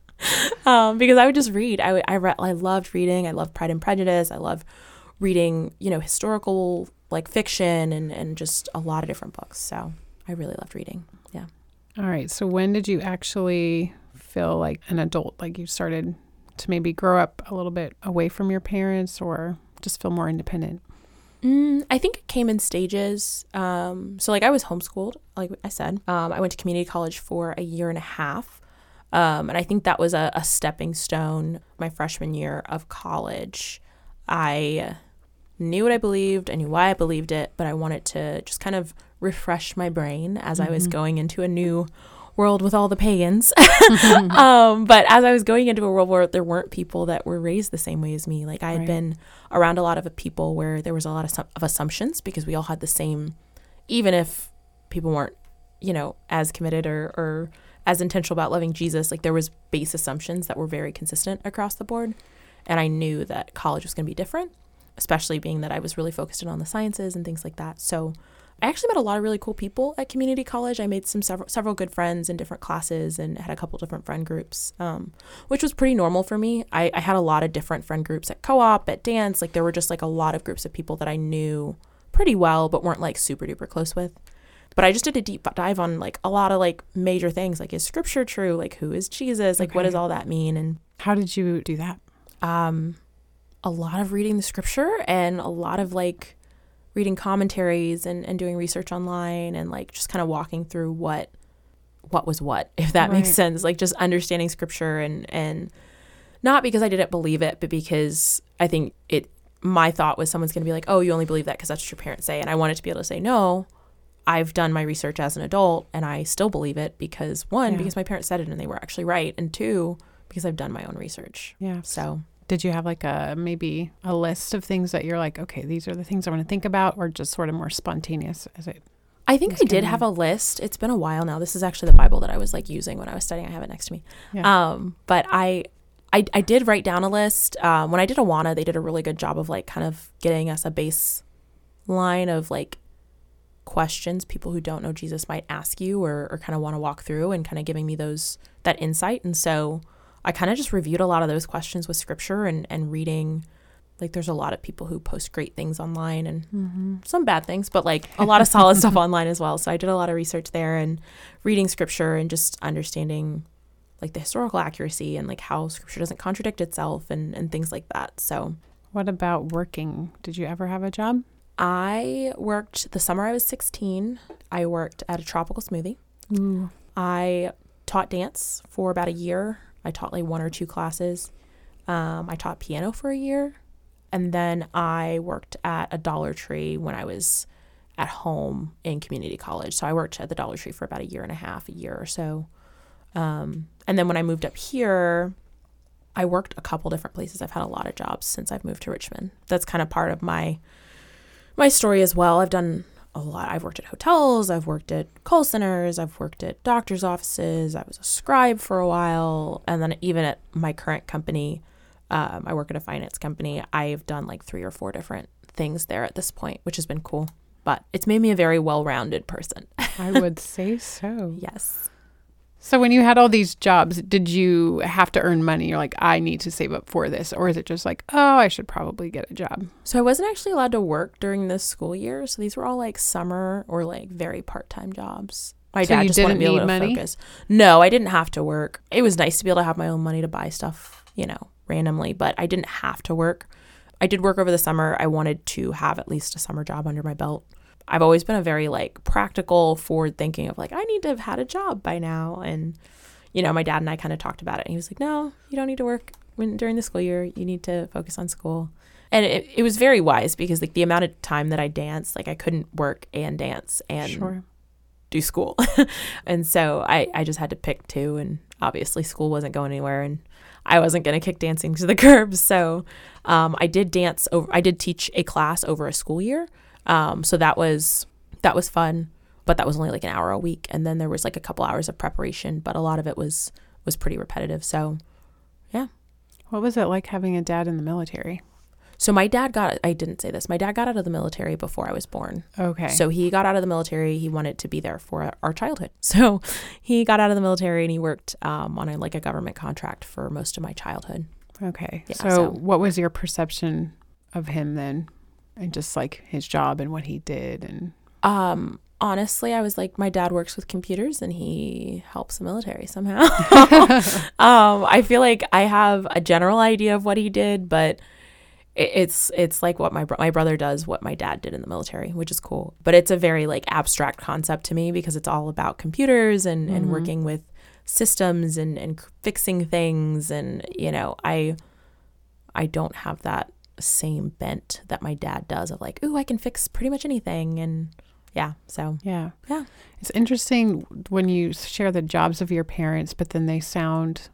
um, because I would just read. I, would, I, re- I loved reading. I loved Pride and Prejudice. I love reading, you know, historical like fiction and, and just a lot of different books. So I really loved reading. Yeah. All right. So when did you actually feel like an adult? Like you started to maybe grow up a little bit away from your parents, or just feel more independent? Mm, I think it came in stages. Um, so like I was homeschooled, like I said. Um, I went to community college for a year and a half. Um, and I think that was a, a stepping stone. My freshman year of college, I knew what I believed. I knew why I believed it, but I wanted to just kind of refresh my brain as Mm-hmm. I was going into a new world with all the pagans. um, but as I was going into a world where there weren't people that were raised the same way as me, like I had Right. been around a lot of people where there was a lot of, of assumptions because we all had the same, even if people weren't, you know, as committed or, or as intentional about loving Jesus, like there was base assumptions that were very consistent across the board. And I knew that college was going to be different, especially being that I was really focused in on the sciences and things like that. So I actually met a lot of really cool people at community college. I made some several several good friends in different classes and had a couple different friend groups, um, which was pretty normal for me. I, I had a lot of different friend groups at co-op, at dance. Like there were just like a lot of groups of people that I knew pretty well, but weren't like super duper close with. But I just did a deep dive on like a lot of like major things, like is scripture true? Like who is Jesus? Like Okay. what does all that mean? And How did you do that? um, a lot of reading the scripture and a lot of like reading commentaries and, and doing research online and like just kind of walking through what what was what, if that makes Right. sense. Like just understanding scripture and and not because I didn't believe it, but because I think it my thought was someone's going to be like, oh, you only believe that because that's what your parents say. And I wanted to be able to say, no, I've done my research as an adult and I still believe it because one, Yeah. because my parents said it and they were actually right. And two, because I've done my own research. Yeah. So Did you have like a maybe a list of things that you're like, okay, these are the things I want to think about, or just sort of more spontaneous as it? I think It's I did kinda- have a list. It's been a while now. This is actually the Bible that I was like using when I was studying. I have it next to me. Yeah. Um, but I, I, I did write down a list. Um, when I did Awana, they did a really good job of like kind of getting us a baseline of like questions people who don't know Jesus might ask you or, or kind of want to walk through and kind of giving me those, that insight. And so I kind of just reviewed a lot of those questions with scripture and, and reading. Like there's a lot of people who post great things online and Mm-hmm. some bad things, but like a lot of solid stuff online as well. So I did a lot of research there and reading scripture and just understanding like the historical accuracy and like how scripture doesn't contradict itself and, and things like that. So What about working? Did you ever have a job? I worked the summer I was sixteen. I worked at a tropical smoothie. Ooh. I taught dance for about a year. I taught like one or two classes. Um, I taught piano for a year. And then I worked at a Dollar Tree when I was at home in community college. So I worked at the Dollar Tree for about a year and a half, a year or so. Um, and then when I moved up here, I worked a couple different places. I've had a lot of jobs since I've moved to Richmond. That's kind of part of my my story as well. I've done a lot. I've worked at hotels. I've worked at call centers. I've worked at doctor's offices. I was a scribe for a while. And then even at my current company, um, I work at a finance company. I've done like three or four different things there at this point, which has been cool. But it's made me a very well-rounded person. I would say so. Yes. So when you had all these jobs, did you have to earn money? You're like, I need to save up for this. Or is it just like, oh, I should probably get a job? So I wasn't actually allowed to work during this school year. So these were all like summer or like very part-time jobs. My So dad you just wanted didn't me able need to money? focus. No, I didn't have to work. It was nice to be able to have my own money to buy stuff, you know, randomly, but I didn't have to work. I did work over the summer. I wanted to have at least a summer job under my belt. I've always been a very like practical, forward thinking of like, I need to have had a job by now. And, you know, my dad and I kind of talked about it. And he was like, no, you don't need to work when during the school year. You need to focus on school. And it, it was very wise because like the amount of time that I danced, like I couldn't work and dance and Sure. do school. And so I, I just had to pick two, and obviously school wasn't going anywhere and I wasn't going to kick dancing to the curb. So um, I did dance over, I did teach a class over a school year. Um, so that was, that was fun, but that was only like an hour a week. And then there was like a couple hours of preparation, but a lot of it was, was pretty repetitive. So yeah. What was it like having a dad in the military? So my dad got, I didn't say this, my dad got out of the military before I was born. Okay. So he got out of the military. He wanted to be there for our childhood. So he got out of the military and he worked um, on a, like a government contract for most of my childhood. Okay. Yeah, so, so- what was your perception of him then? And just like his job and what he did and Um, honestly, I was like, my dad works with computers and he helps the military somehow. um, I feel like I have a general idea of what he did, but it, it's it's like what my bro- my brother does, what my dad did in the military, which is cool. But it's a very like abstract concept to me because it's all about computers and, and Mhm. working with systems and, and fixing things. And, you know, I I don't have that same bent that my dad does of like, ooh, I can fix pretty much anything. And yeah. So Yeah. Yeah. It's interesting when you share the jobs of your parents, but then they sound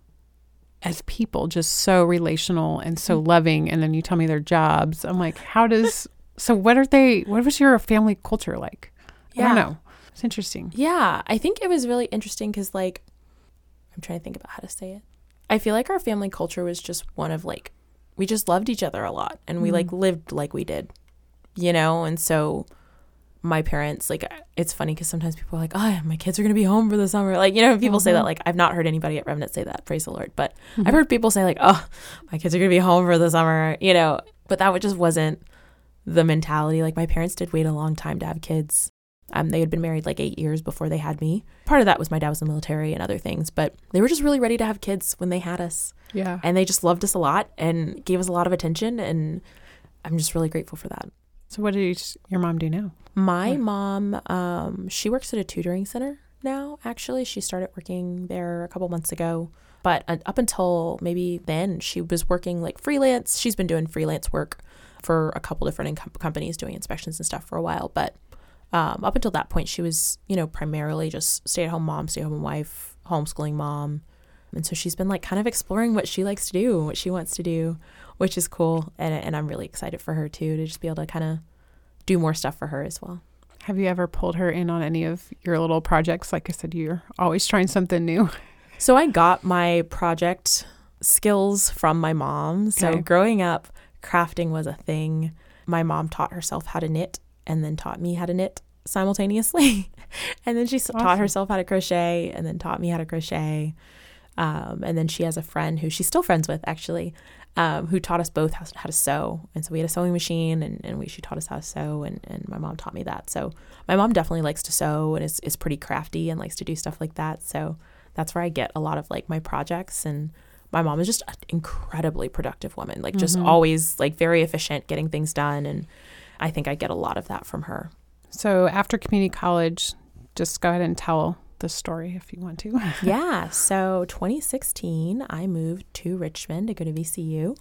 as people just so relational and so Mm-hmm. loving. And then you tell me their jobs. I'm like, how does, so what are they, what was your family culture like? Yeah. I don't know. It's interesting. Yeah, I think it was really interesting because, like, I'm trying to think about how to say it. I feel like our family culture was just one of, like, we just loved each other a lot, and we, Mm. like, lived like we did, you know? And so my parents, like, it's funny because sometimes people are like, oh, my kids are going to be home for the summer. Like, you know, people say Mhm. that. Like, I've not heard anybody at Remnant say that, praise the Lord. But Mhm. I've heard people say, like, oh, my kids are going to be home for the summer, you know? But that just wasn't the mentality. Like, my parents did wait a long time to have kids. Um, they had been married like eight years before they had me. Part of that was my dad was in the military and other things, but they were just really ready to have kids when they had us. Yeah. And they just loved us a lot and gave us a lot of attention. And I'm just really grateful for that. So what did your mom do now? My What? mom, um, she works at a tutoring center now, actually. She started working there a couple months ago. But uh, up until maybe then, she was working like freelance. She's been doing freelance work for a couple different in- companies doing inspections and stuff for a while. But Um, up until that point, she was, you know, primarily just stay-at-home mom, stay-at-home wife, homeschooling mom. And so she's been like kind of exploring what she likes to do, what she wants to do, which is cool. And, and I'm really excited for her too, to just be able to kind of do more stuff for her as well. Have you ever pulled her in on any of your little projects? Like I said, you're always trying something new. So I got my project skills from my mom. So Okay. growing up, crafting was a thing. My mom taught herself how to knit and then taught me how to knit simultaneously. And then she s- Awesome. taught herself how to crochet and then taught me how to crochet. Um, and then she has a friend who she's still friends with, actually, um, who taught us both how, how to sew. And so we had a sewing machine and, and we, she taught us how to sew, and, and my mom taught me that. So my mom definitely likes to sew and is, is pretty crafty and likes to do stuff like that. So that's where I get a lot of like my projects. And my mom is just an incredibly productive woman, like just Mhm. always like very efficient, getting things done. And I think I get a lot of that from her. So after community college, just go ahead and tell the story if you want to. Yeah. So twenty sixteen, I moved to Richmond to go to V C U.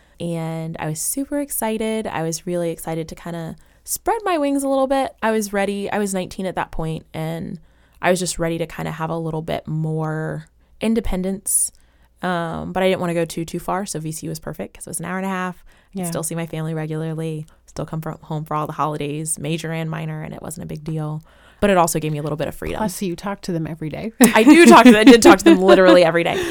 And I was super excited. I was really excited to kind of spread my wings a little bit. I was ready. I was nineteen at that point, and I was just ready to kind of have a little bit more independence. Um, but I didn't want to go too, too far. So V C U was perfect because it was an hour and a half. I Yeah. could still see my family regularly, still come from home for all the holidays, major and minor, and it wasn't a big deal. But it also gave me a little bit of freedom. Plus, you talk to them every day. I do talk to them. I did talk to them literally every day.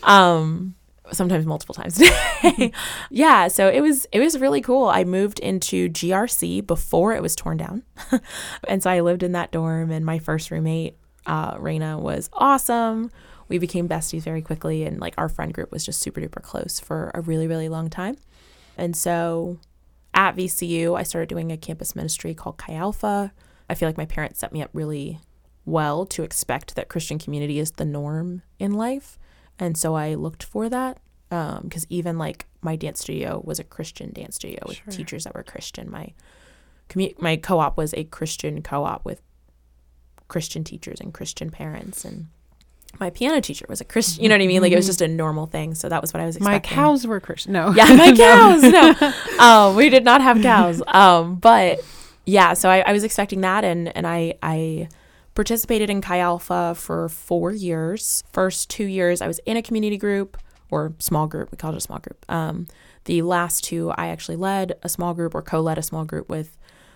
Um, sometimes multiple times a day. Yeah, so it was it was really cool. I moved into G R C before it was torn down. And so I lived in that dorm, and my first roommate, uh, Raina, was awesome. We became besties very quickly, and like our friend group was just super duper close for a really, really long time. And so at V C U, I started doing a campus ministry called Chi Alpha. I feel like my parents set me up really well to expect that Christian community is the norm in life. And so I looked for that because um, even like my dance studio was a Christian dance studio with Sure. teachers that were Christian. My commu- my co-op was a Christian co-op with Christian teachers and Christian parents. And my piano teacher was a Christian, you know what I mean? Like it was just a normal thing. So that was what I was My expecting. cows were Christian. No. Yeah, my cows. No, um, we did not have cows. Um, but yeah, so I, I was expecting that, and and I I participated in Chi Alpha for four years. First two years, I was in a community group or small group. We called it a small group. Um, the last two, I actually led a small group or co-led a small group with.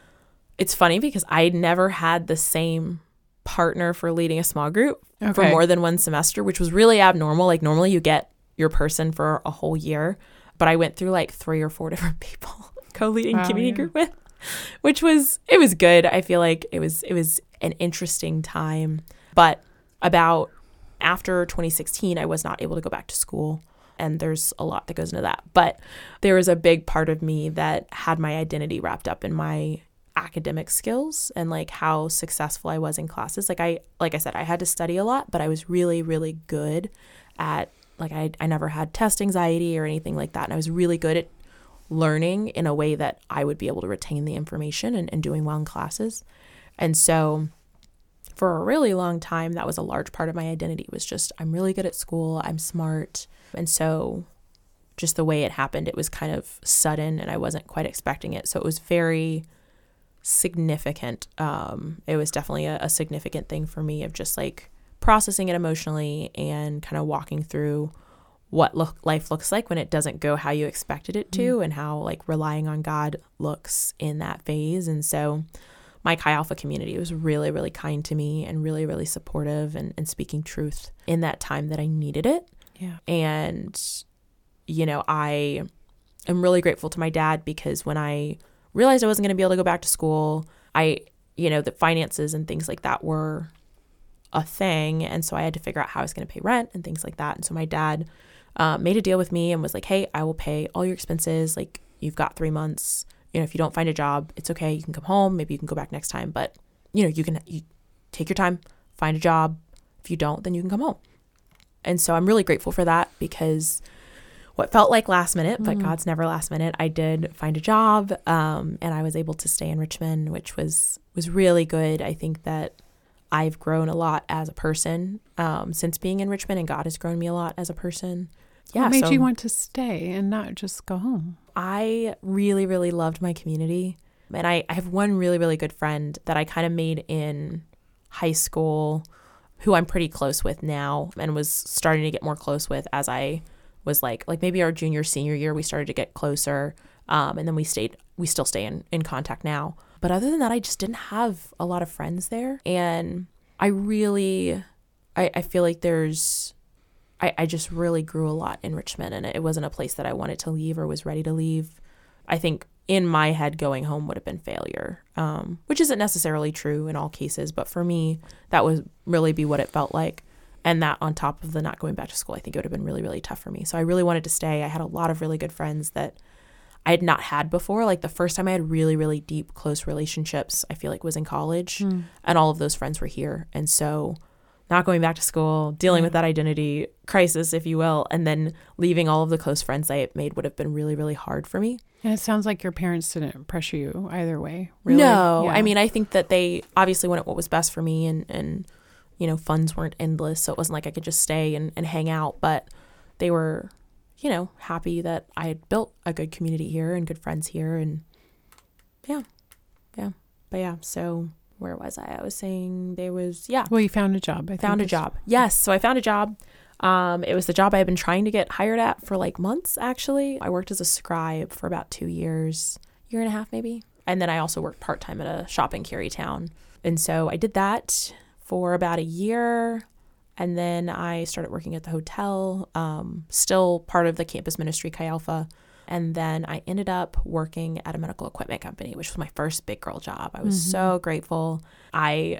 It's funny because I never had the same partner for leading a small group Okay. for more than one semester, which was really abnormal. Like normally you get your person for a whole year, but I went through like three or four different people co-leading Wow, community yeah. group with, which was, it was good. I feel like it was, it was an interesting time, but about after twenty sixteen, I was not able to go back to school. And there's a lot that goes into that, but there was a big part of me that had my identity wrapped up in my academic skills and like how successful I was in classes. Like I, like I said, I had to study a lot, but I was really, really good at like, I, I never had test anxiety or anything like that. And I was really good at learning in a way that I would be able to retain the information and, and doing well in classes. And so for a really long time, that was a large part of my identity was just, I'm really good at school. I'm smart. And so just the way it happened, it was kind of sudden and I wasn't quite expecting it. So it was very significant. Um, it was definitely a, a significant thing for me of just like processing it emotionally and kind of walking through what look, life looks like when it doesn't go how you expected it to, mm. and how like relying on God looks in that phase. And so my Chi Alpha community was really, really kind to me and really, really supportive and, and speaking truth in that time that I needed it. Yeah. And, you know, I am really grateful to my dad because when I realized I wasn't going to be able to go back to school, I, you know, the finances and things like that were a thing. And so I had to figure out how I was going to pay rent and things like that. And so my dad uh, made a deal with me and was like, hey, I will pay all your expenses. Like, you've got three months. You know, if you don't find a job, it's okay. You can come home. Maybe you can go back next time. But, you know, you can you take your time, find a job. If you don't, then you can come home. And so I'm really grateful for that because what felt like last minute, but mm. God's never last minute, I did find a job um, and I was able to stay in Richmond, which was was really good. I think that I've grown a lot as a person um, since being in Richmond, and God has grown me a lot as a person. Yeah, what made so you want to stay and not just go home? I really, really loved my community. And I, I have one really, really good friend that I kind of made in high school who I'm pretty close with now and was starting to get more close with as I was like, like maybe our junior, senior year, we started to get closer. Um, and then we stayed, we still stay in, in contact now. But other than that, I just didn't have a lot of friends there. And I really, I, I feel like there's, I, I just really grew a lot in Richmond, and it wasn't a place that I wanted to leave or was ready to leave. I think in my head, going home would have been failure, um, which isn't necessarily true in all cases. But for me, that would really be what it felt like. And that on top of the not going back to school, I think it would have been really, really tough for me. So I really wanted to stay. I had a lot of really good friends that I had not had before. Like the first time I had really, really deep, close relationships, I feel like was in college. Mm. And all of those friends were here. And so not going back to school, dealing with that identity crisis, if you will, and then leaving all of the close friends I made would have been really, really hard for me. And it sounds like your parents didn't pressure you either way. Really? No. Yeah. I mean, I think that they obviously wanted what was best for me, and, and you know, funds weren't endless, so it wasn't like I could just stay and, and hang out. But they were, you know, happy that I had built a good community here and good friends here. And yeah, yeah. But yeah, so where was I? I was saying there was, yeah. Well, you found a job. I found a job. Yes. So I found a job. Um, it was the job I had been trying to get hired at for like months, actually. I worked as a scribe for about two years, year and a half maybe. And then I also worked part-time at a shop in Carytown. And so I did that for about a year. And then I started working at the hotel, um, still part of the campus ministry, Chi Alpha. And then I ended up working at a medical equipment company, which was my first big girl job. I was mm-hmm. so grateful. I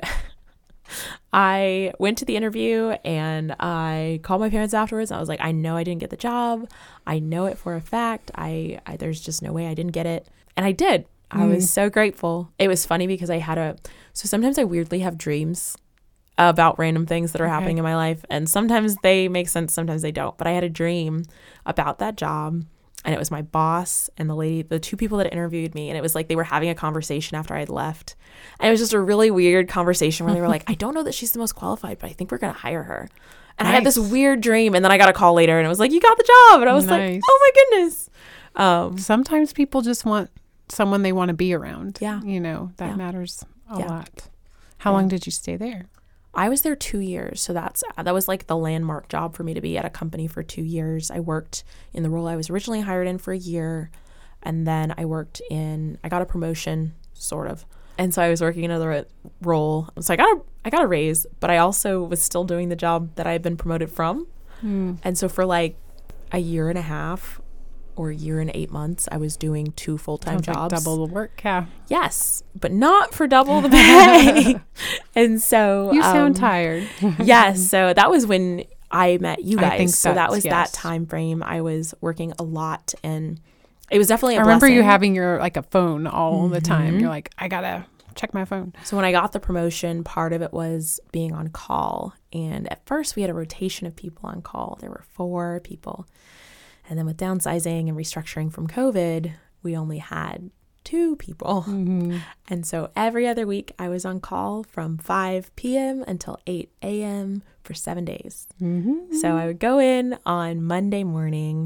I went to the interview and I called my parents afterwards. I was like, I know I didn't get the job. I know it for a fact. I, I there's just no way I didn't get it. And I did. Mm. I was so grateful. It was funny because I had a, so sometimes I weirdly have dreams about random things that are okay. happening in my life. And sometimes they make sense, sometimes they don't. But I had a dream about that job. And it was my boss and the lady, the two people that interviewed me. And it was like they were having a conversation after I had left. And it was just a really weird conversation where they were like, I don't know that she's the most qualified, but I think we're going to hire her. And nice. I had this weird dream. And then I got a call later and it was like, you got the job. And I was nice. like, oh my goodness. Um, Sometimes people just want someone they want to be around. Yeah. You know, that yeah. matters a yeah. lot. How yeah. long did you stay there? I was there two years. So that's that was like the landmark job for me to be at a company for two years. I worked in the role I was originally hired in for a year. And then I worked in, I got a promotion, sort of. And so I was working another role. So I got a, I got a raise, but I also was still doing the job that I had been promoted from. Mm. And so for like a year and a half or a year and eight months, I was doing two full-time Sounds jobs. Like double the work, yeah. Yes, but not for double the pay. And so you um, sound tired. Yes, so that was when I met you guys. I think so that was yes. that time frame. I was working a lot, and it was definitely a I remember blessing. you having your like a phone all mm-hmm. the time. You're like, I gotta check my phone. So when I got the promotion, part of it was being on call. And at first we had a rotation of people on call. There were four people. And then with downsizing and restructuring from COVID, we only had two people. Mm-hmm. And so every other week I was on call from five p.m. until eight a.m. for seven days. Mm-hmm. So I would go in on Monday morning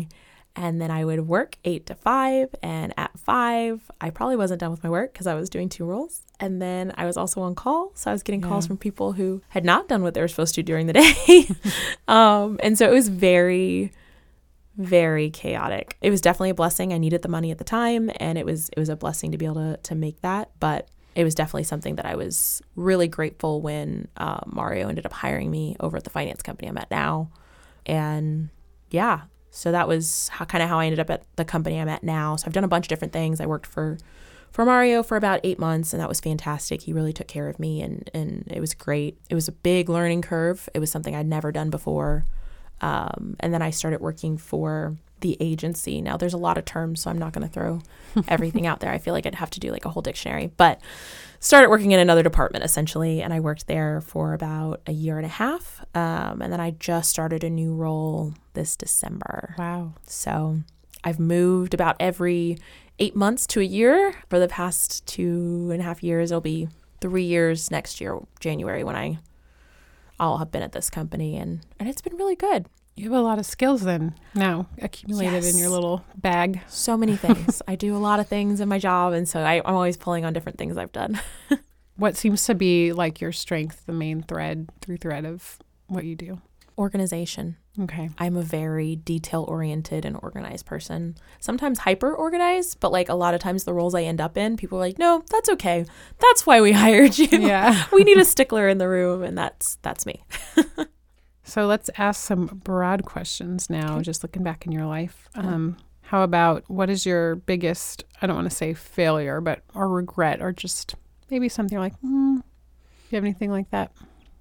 And then I would work eight to five. And at five, I probably wasn't done with my work because I was doing two roles. And then I was also on call. So I was getting yeah. calls from people who had not done what they were supposed to during the day. um, and so it was very, very chaotic. It was definitely a blessing. I needed the money at the time. And it was it was a blessing to be able to, to make that. But it was definitely something that I was really grateful when uh, Mario ended up hiring me over at the finance company I'm at now. And yeah. So that was how, kind of how I ended up at the company I'm at now. So I've done a bunch of different things. I worked for, for Mario for about eight months, and that was fantastic. He really took care of me, and, and it was great. It was a big learning curve. It was something I'd never done before. Um, and then I started working for the agency. Now, there's a lot of terms, so I'm not going to throw everything out there. I feel like I'd have to do like a whole dictionary. But started working in another department, essentially, and I worked there for about a year and a half. Um, and then I just started a new role this December. Wow. So I've moved about every eight months to a year for the past two and a half years. It'll be three years next year, January, when I, I'll have been at this company, and, and it's been really good. You have a lot of skills then now accumulated Yes. in your little bag. So many things. I do a lot of things in my job, and so I, I'm always pulling on different things I've done. What seems to be like your strength, the main thread, through thread of what you do? Organization. Okay. I'm a very detail-oriented and organized person. Sometimes hyper-organized, but like a lot of times the roles I end up in, people are like, no, that's okay. That's why we hired you. Yeah. We need a stickler in the room, and that's that's me. So let's ask some broad questions now, okay. Just looking back in your life. Um, how about what is your biggest, I don't want to say failure, but or regret, or just maybe something like, hmm, do you have anything like that?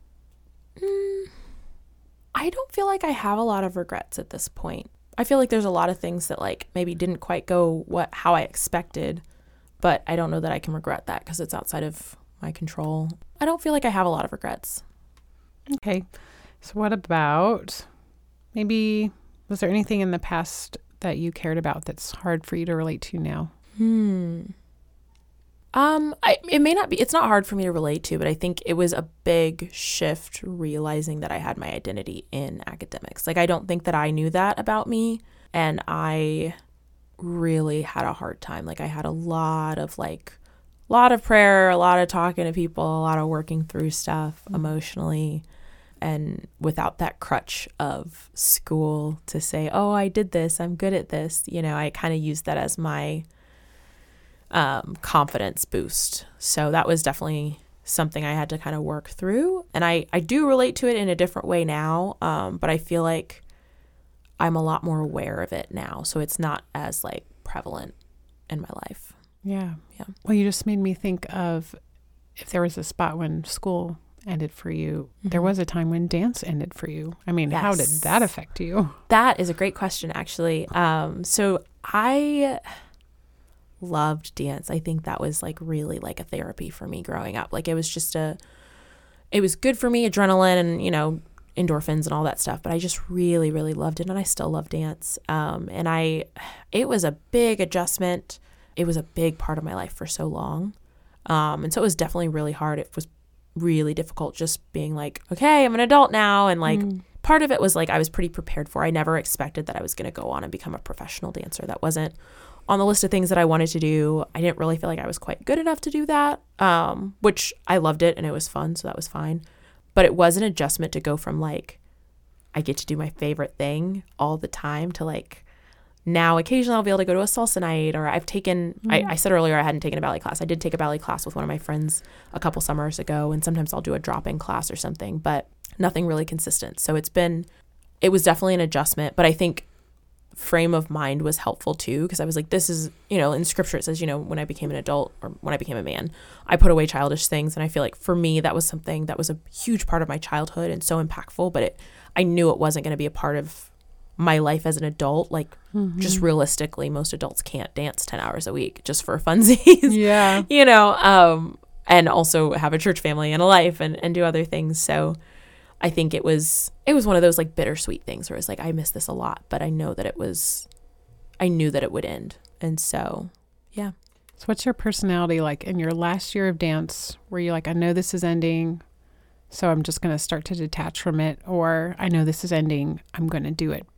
Mm, I don't feel like I have a lot of regrets at this point. I feel like there's a lot of things that like maybe didn't quite go what how I expected, but I don't know that I can regret that because it's outside of my control. I don't feel like I have a lot of regrets. Okay. So what about maybe, was there anything in the past that you cared about that's hard for you to relate to now? Hmm. Um, I, it may not be, it's not hard for me to relate to, but I think it was a big shift realizing that I had my identity in academics. Like, I don't think that I knew that about me, and I really had a hard time. Like, I had a lot of like, a lot of prayer, a lot of talking to people, a lot of working through stuff mm-hmm. emotionally. And without that crutch of school to say, oh, I did this, I'm good at this, you know, I kind of used that as my um, confidence boost. So that was definitely something I had to kind of work through. And I, I do relate to it in a different way now, um, but I feel like I'm a lot more aware of it now. So it's not as like prevalent in my life. Yeah. Yeah. Well, you just made me think of if there was a spot when school ended for you, mm-hmm. there was a time when dance ended for you. I mean, yes. How did that affect you? That is a great question, actually. Um, so I loved dance. I think that was like really like a therapy for me growing up. Like it was just a, it was good for me, adrenaline and, you know, endorphins and all that stuff. But I just really, really loved it. And I still love dance. Um, and I, it was a big adjustment. It was a big part of my life for so long. Um, and so it was definitely really hard. It was really difficult just being like, okay, I'm an adult now. And like mm. part of it was like I was pretty prepared for. I never expected that I was going to go on and become a professional dancer. That wasn't on the list of things that I wanted to do. I didn't really feel like I was quite good enough to do that, um, which I loved it and it was fun. So that was fine. But it was an adjustment to go from like, I get to do my favorite thing all the time to like, now occasionally I'll be able to go to a salsa night, or I've taken, mm-hmm. I, I said earlier I hadn't taken a ballet class. I did take a ballet class with one of my friends a couple summers ago, and sometimes I'll do a drop-in class or something, but nothing really consistent. So it's been, it was definitely an adjustment, but I think frame of mind was helpful too, because I was like, this is, you know, in scripture it says, you know, when I became an adult or when I became a man, I put away childish things. And I feel like for me, that was something that was a huge part of my childhood and so impactful, but it, I knew it wasn't going to be a part of my life as an adult. Like mm-hmm. just realistically, most adults can't dance ten hours a week just for funsies. Yeah. You know, um, and also have a church family and a life and, and do other things. So I think it was, it was one of those like bittersweet things where it's like, I miss this a lot, but I know that it was, I knew that it would end. And so, yeah. So what's your personality like in your last year of dance? Were you like, I know this is ending, so I'm just going to start to detach from it, or I know this is ending, I'm going to do it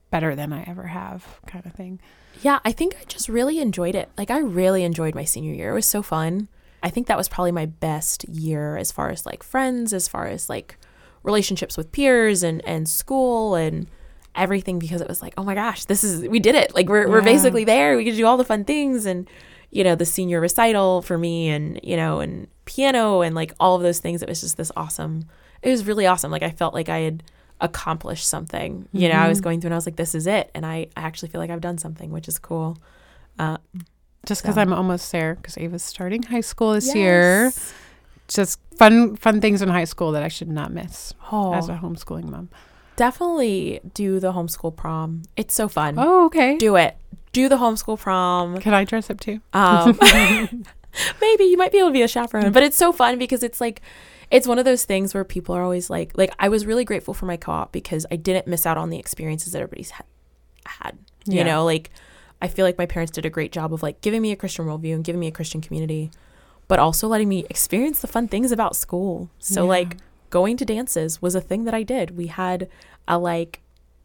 better than I ever have kind of thing. Yeah, I think I just really enjoyed it. Like, I really enjoyed my senior year. It was so fun. I think that was probably my best year as far as like friends, as far as like relationships with peers and, and school and everything, because it was like, oh my gosh, this is, we did it. Like we're, yeah. we're basically there. We could do all the fun things. And, you know, the senior recital for me and, you know, and piano and like all of those things. It was just this awesome, it was really awesome. Like I felt like I had accomplished something, you mm-hmm. know, I was going through and I was like, this is it. And I, I actually feel like I've done something, which is cool. Uh, Just because so. I'm almost there, because Ava's starting high school this yes. year. Just fun, fun things in high school that I should not miss oh. as a homeschooling mom. Definitely do the homeschool prom. It's so fun. Oh, okay. Do it. Do the homeschool prom. Can I dress up too? Um, maybe you might be able to be a chaperone, but it's so fun because it's like, it's one of those things where people are always like, like I was really grateful for my co-op because I didn't miss out on the experiences that everybody's ha- had, you yeah. know, like I feel like my parents did a great job of like giving me a Christian worldview and giving me a Christian community, but also letting me experience the fun things about school. So yeah. like going to dances was a thing that I did. We had a like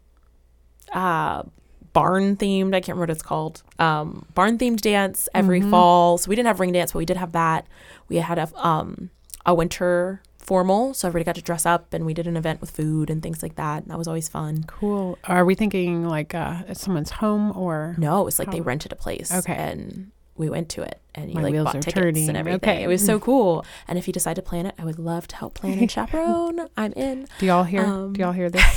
uh, barn themed, I can't remember what it's called, um, barn themed dance every mm-hmm. fall. So we didn't have ring dance, but we did have that. We had a, um, a winter formal, so everybody got to dress up and we did an event with food and things like that, and that was always fun. Cool. Are we thinking like uh at someone's home or no? It was like how? They rented a place, okay, and we went to it and you My like wheels bought are tickets turning. and everything. Okay. It was so cool. And if you decide to plan it, I would love to help plan and chaperone. I'm in. Do y'all hear um, do y'all hear this?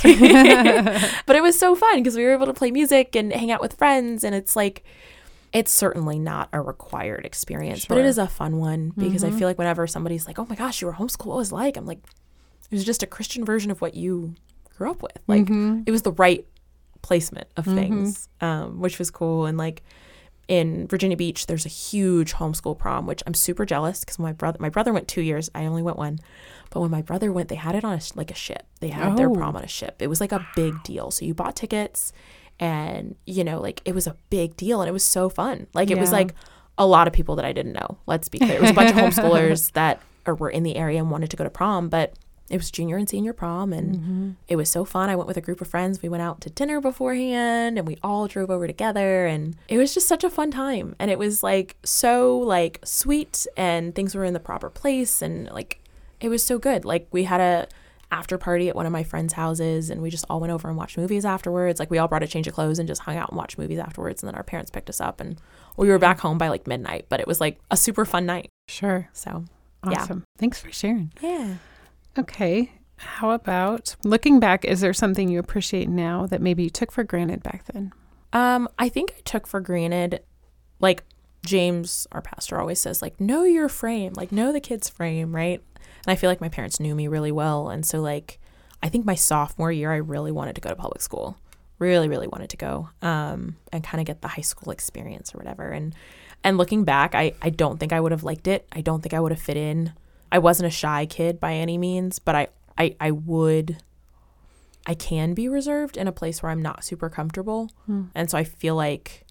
But it was so fun because we were able to play music and hang out with friends, and it's like, it's certainly not a required experience, sure. but it is a fun one because mm-hmm. I feel like whenever somebody's like, oh my gosh, you were homeschooled, what was it like? I'm like, it was just a Christian version of what you grew up with. Like mm-hmm. it was the right placement of mm-hmm. things, um, which was cool. And like in Virginia Beach, there's a huge homeschool prom, which I'm super jealous because my brother, my brother went two years. I only went one. But when my brother went, they had it on a, like a ship. They had oh. their prom on a ship. It was like a big deal. So you bought tickets and, you know, like it was a big deal and it was so fun. Like it yeah. was like a lot of people that I didn't know. Let's be clear. It was a bunch of homeschoolers that or were in the area and wanted to go to prom, but it was junior and senior prom and mm-hmm. it was so fun. I went with a group of friends. We went out to dinner beforehand and we all drove over together and it was just such a fun time. And it was like so like sweet and things were in the proper place and like it was so good. Like we had a after party at one of my friends' houses and we just all went over and watched movies afterwards. Like we all brought a change of clothes and just hung out and watched movies afterwards. And then our parents picked us up and we were back home by like midnight, but it was like a super fun night. Sure. So awesome. Yeah. Thanks for sharing. Yeah. Okay. How about looking back, is there something you appreciate now that maybe you took for granted back then? Um, I think I took for granted, like James, our pastor, always says, like, know your frame, like know the kid's frame, right? And I feel like my parents knew me really well. And so like, I think my sophomore year, I really wanted to go to public school, really, really wanted to go um, and kind of get the high school experience or whatever. And and looking back, I, I don't think I would have liked it. I don't think I would have fit in. I wasn't a shy kid by any means, but I, I, I would, I can be reserved in a place where I'm not super comfortable. Hmm. And so I feel like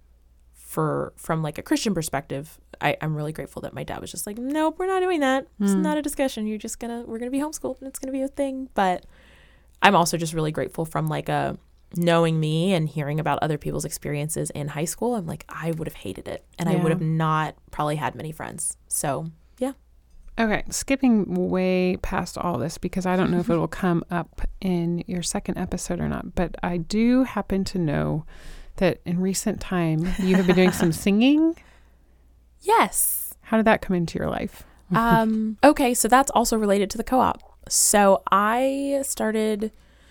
for, from like a Christian perspective, I, I'm really grateful that my dad was just like, nope, we're not doing that. Hmm. It's not a discussion. You're just gonna, we're gonna be homeschooled and it's gonna be a thing. But I'm also just really grateful from like a knowing me and hearing about other people's experiences in high school. I'm like, I would have hated it and yeah. I would have not probably had many friends. So yeah. Okay, skipping way past all this because I don't know if it will come up in your second episode or not, but I do happen to know that in recent time you have been doing some singing. Yes. How did that come into your life? um, okay, so that's also related to the co-op. So I started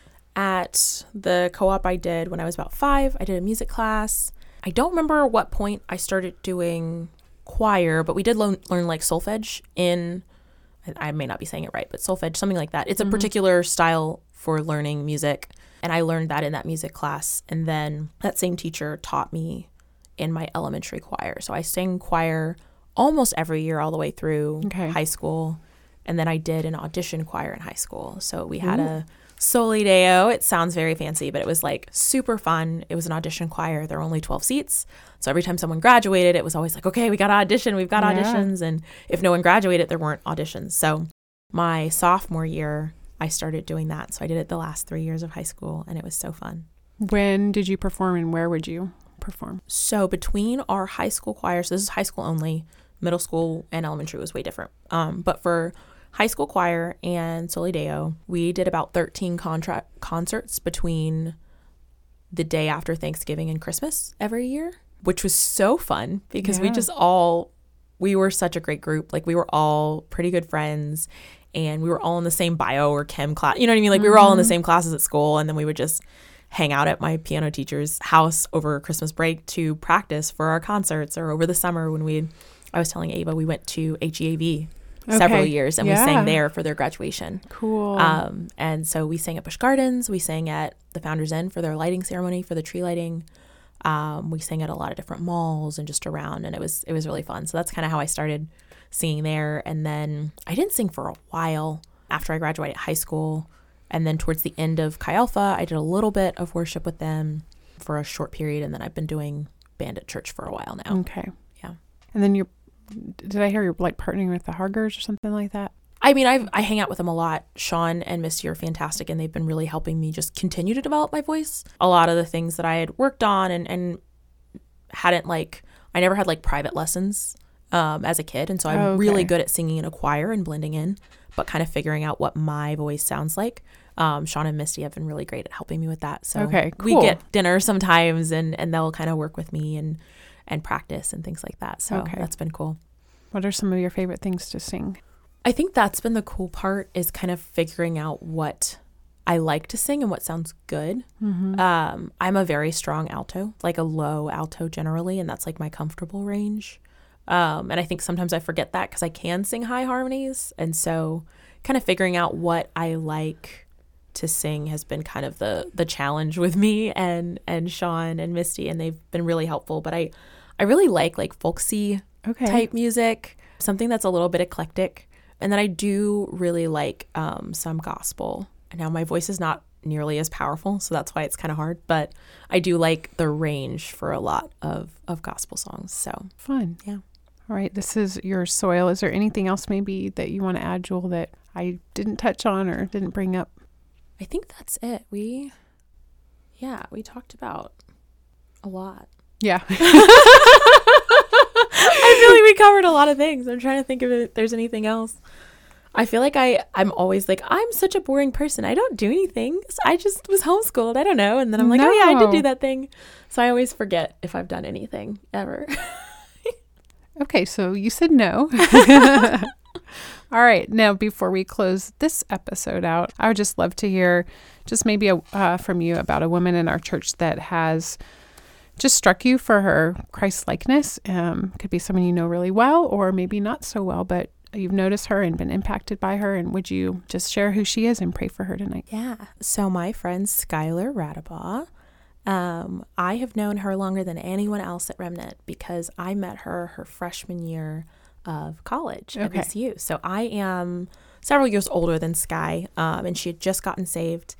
at the co-op I did when I was about five. I did a music class. I don't remember what point I started doing choir, but we did lo- learn like solfege in, I may not be saying it right, but solfege, something like that. It's a mm-hmm. particular style for learning music. And I learned that in that music class. And then that same teacher taught me in my elementary choir. So I sang choir almost every year all the way through okay. high school. And then I did an audition choir in high school. So we had Ooh. a Soli Deo. It sounds very fancy, but it was like super fun. It was an audition choir. There were only twelve seats. So every time someone graduated, it was always like, okay, we got to audition. We've got yeah. auditions. And if no one graduated, there weren't auditions. So my sophomore year, I started doing that. So I did it the last three years of high school and it was so fun. When did you perform and where would you perform? So between our high school choir, so this is high school only, middle school and elementary was way different. Um, but for high school choir and Soli Deo, we did about thirteen contract concerts between the day after Thanksgiving and Christmas every year, which was so fun because yeah. we just all, we were such a great group. Like we were all pretty good friends and we were all in the same bio or chem class. You know what I mean? Like mm-hmm. we were all in the same classes at school, and then we would just hang out at my piano teacher's house over Christmas break to practice for our concerts, or over the summer when we, I was telling Ava, we went to H E A V okay. several years and yeah. we sang there for their graduation. Cool. Um, and so we sang at Busch Gardens. We sang at the Founders Inn for their lighting ceremony, for the tree lighting. Um, we sang at a lot of different malls and just around, and it was it was really fun. So that's kind of how I started singing there. And then I didn't sing for a while after I graduated high school. And then towards the end of Chi Alpha, I did a little bit of worship with them for a short period. And then I've been doing band at church for a while now. Okay. Yeah. And then you're, did I hear you're like partnering with the Hargers or something like that? I mean, I I hang out with them a lot. Sean and Misty are fantastic, and they've been really helping me just continue to develop my voice. A lot of the things that I had worked on and, and hadn't like, I never had like private lessons um, as a kid. And so I'm oh, okay. really good at singing in a choir and blending in, but kind of figuring out what my voice sounds like. Um, Sean and Misty have been really great at helping me with that. So okay, cool. we get dinner sometimes, and, and they'll kind of work with me and, and practice and things like that. So okay. that's been cool. What are some of your favorite things to sing? I think that's been the cool part, is kind of figuring out what I like to sing and what sounds good. Mm-hmm. Um, I'm a very strong alto, like a low alto generally, and that's like my comfortable range. Um, and I think sometimes I forget that because I can sing high harmonies. And so kind of figuring out what I like to sing has been kind of the the challenge with me and and Sean and Misty, and they've been really helpful. But I, I really like like folksy okay. type music, something that's a little bit eclectic. And then I do really like um, some gospel. Now my voice is not nearly as powerful, so that's why it's kind of hard. But I do like the range for a lot of, of gospel songs. So fun. Yeah. All right. This is your soil. Is there anything else maybe that you want to add, Jewel, that I didn't touch on or didn't bring up? I think that's it. We, yeah, we talked about a lot. Yeah. I feel like we covered a lot of things. I'm trying to think of if there's anything else. I feel like I, I'm always like, I'm such a boring person. I don't do anything. I just was homeschooled. I don't know. And then I'm like, no. oh yeah, I did do that thing. So I always forget if I've done anything ever. Okay, so you said no. All right. Now, before we close this episode out, I would just love to hear just maybe a, uh, from you about a woman in our church that has just struck you for her Christ-likeness. Um, could be someone you know really well, or maybe not so well, but you've noticed her and been impacted by her. And would you just share who she is and pray for her tonight? Yeah. So my friend Skylar Radabaugh, um, I have known her longer than anyone else at Remnant because I met her her freshman year of college at okay. V C U. So I am several years older than Sky, um, and she had just gotten saved.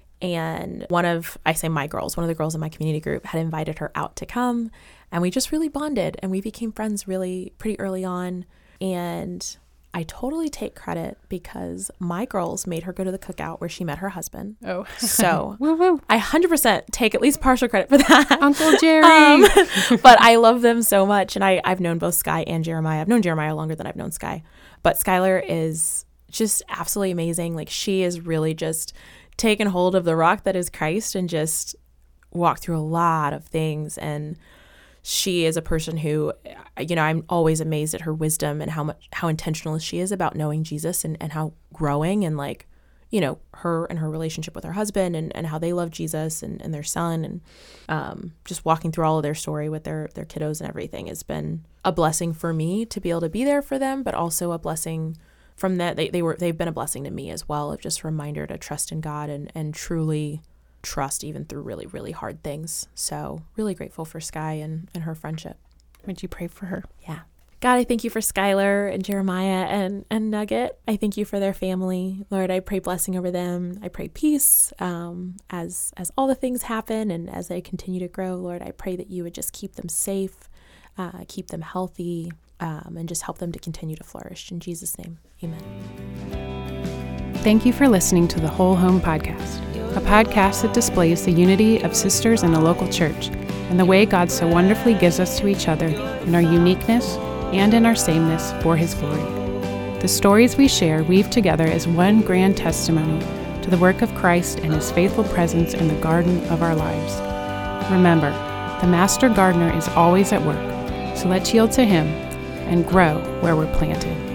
And one of, I say my girls, one of the girls in my community group had invited her out to come, and we just really bonded, and we became friends really pretty early on. And I totally take credit because my girls made her go to the cookout where she met her husband. Oh. So woo woo. I one hundred percent take at least partial credit for that. Uncle Jerry. Um, but I love them so much. And I, I've known both Sky and Jeremiah. I've known Jeremiah longer than I've known Sky. But Skylar is just absolutely amazing. Like, she is really just taken hold of the rock that is Christ and just walked through a lot of things. And she is a person who, you know, I'm always amazed at her wisdom and how much, how intentional she is about knowing Jesus and, and how growing and like, you know, her and her relationship with her husband and, and how they love Jesus and, and their son and um, just walking through all of their story with their, their kiddos and everything has been a blessing for me to be able to be there for them, but also a blessing from that. They, they were, they've been a blessing to me as well, of just a reminder to trust in God and, and truly trust even through really, really hard things. So really grateful for Sky and, and her friendship. Would you pray for her? Yeah. God, I thank you for Skylar and Jeremiah and, and Nugget. I thank you for their family. Lord, I pray blessing over them. I pray peace um, as as all the things happen and as they continue to grow. Lord, I pray that you would just keep them safe, uh, keep them healthy, um, and just help them to continue to flourish. In Jesus' name, amen. Thank you for listening to the Whole Home Podcast. a podcast that displays the unity of sisters in a local church and the way God so wonderfully gives us to each other in our uniqueness and in our sameness for His glory. The stories we share weave together as one grand testimony to the work of Christ and His faithful presence in the garden of our lives. Remember, the Master Gardener is always at work, so let's yield to Him and grow where we're planted.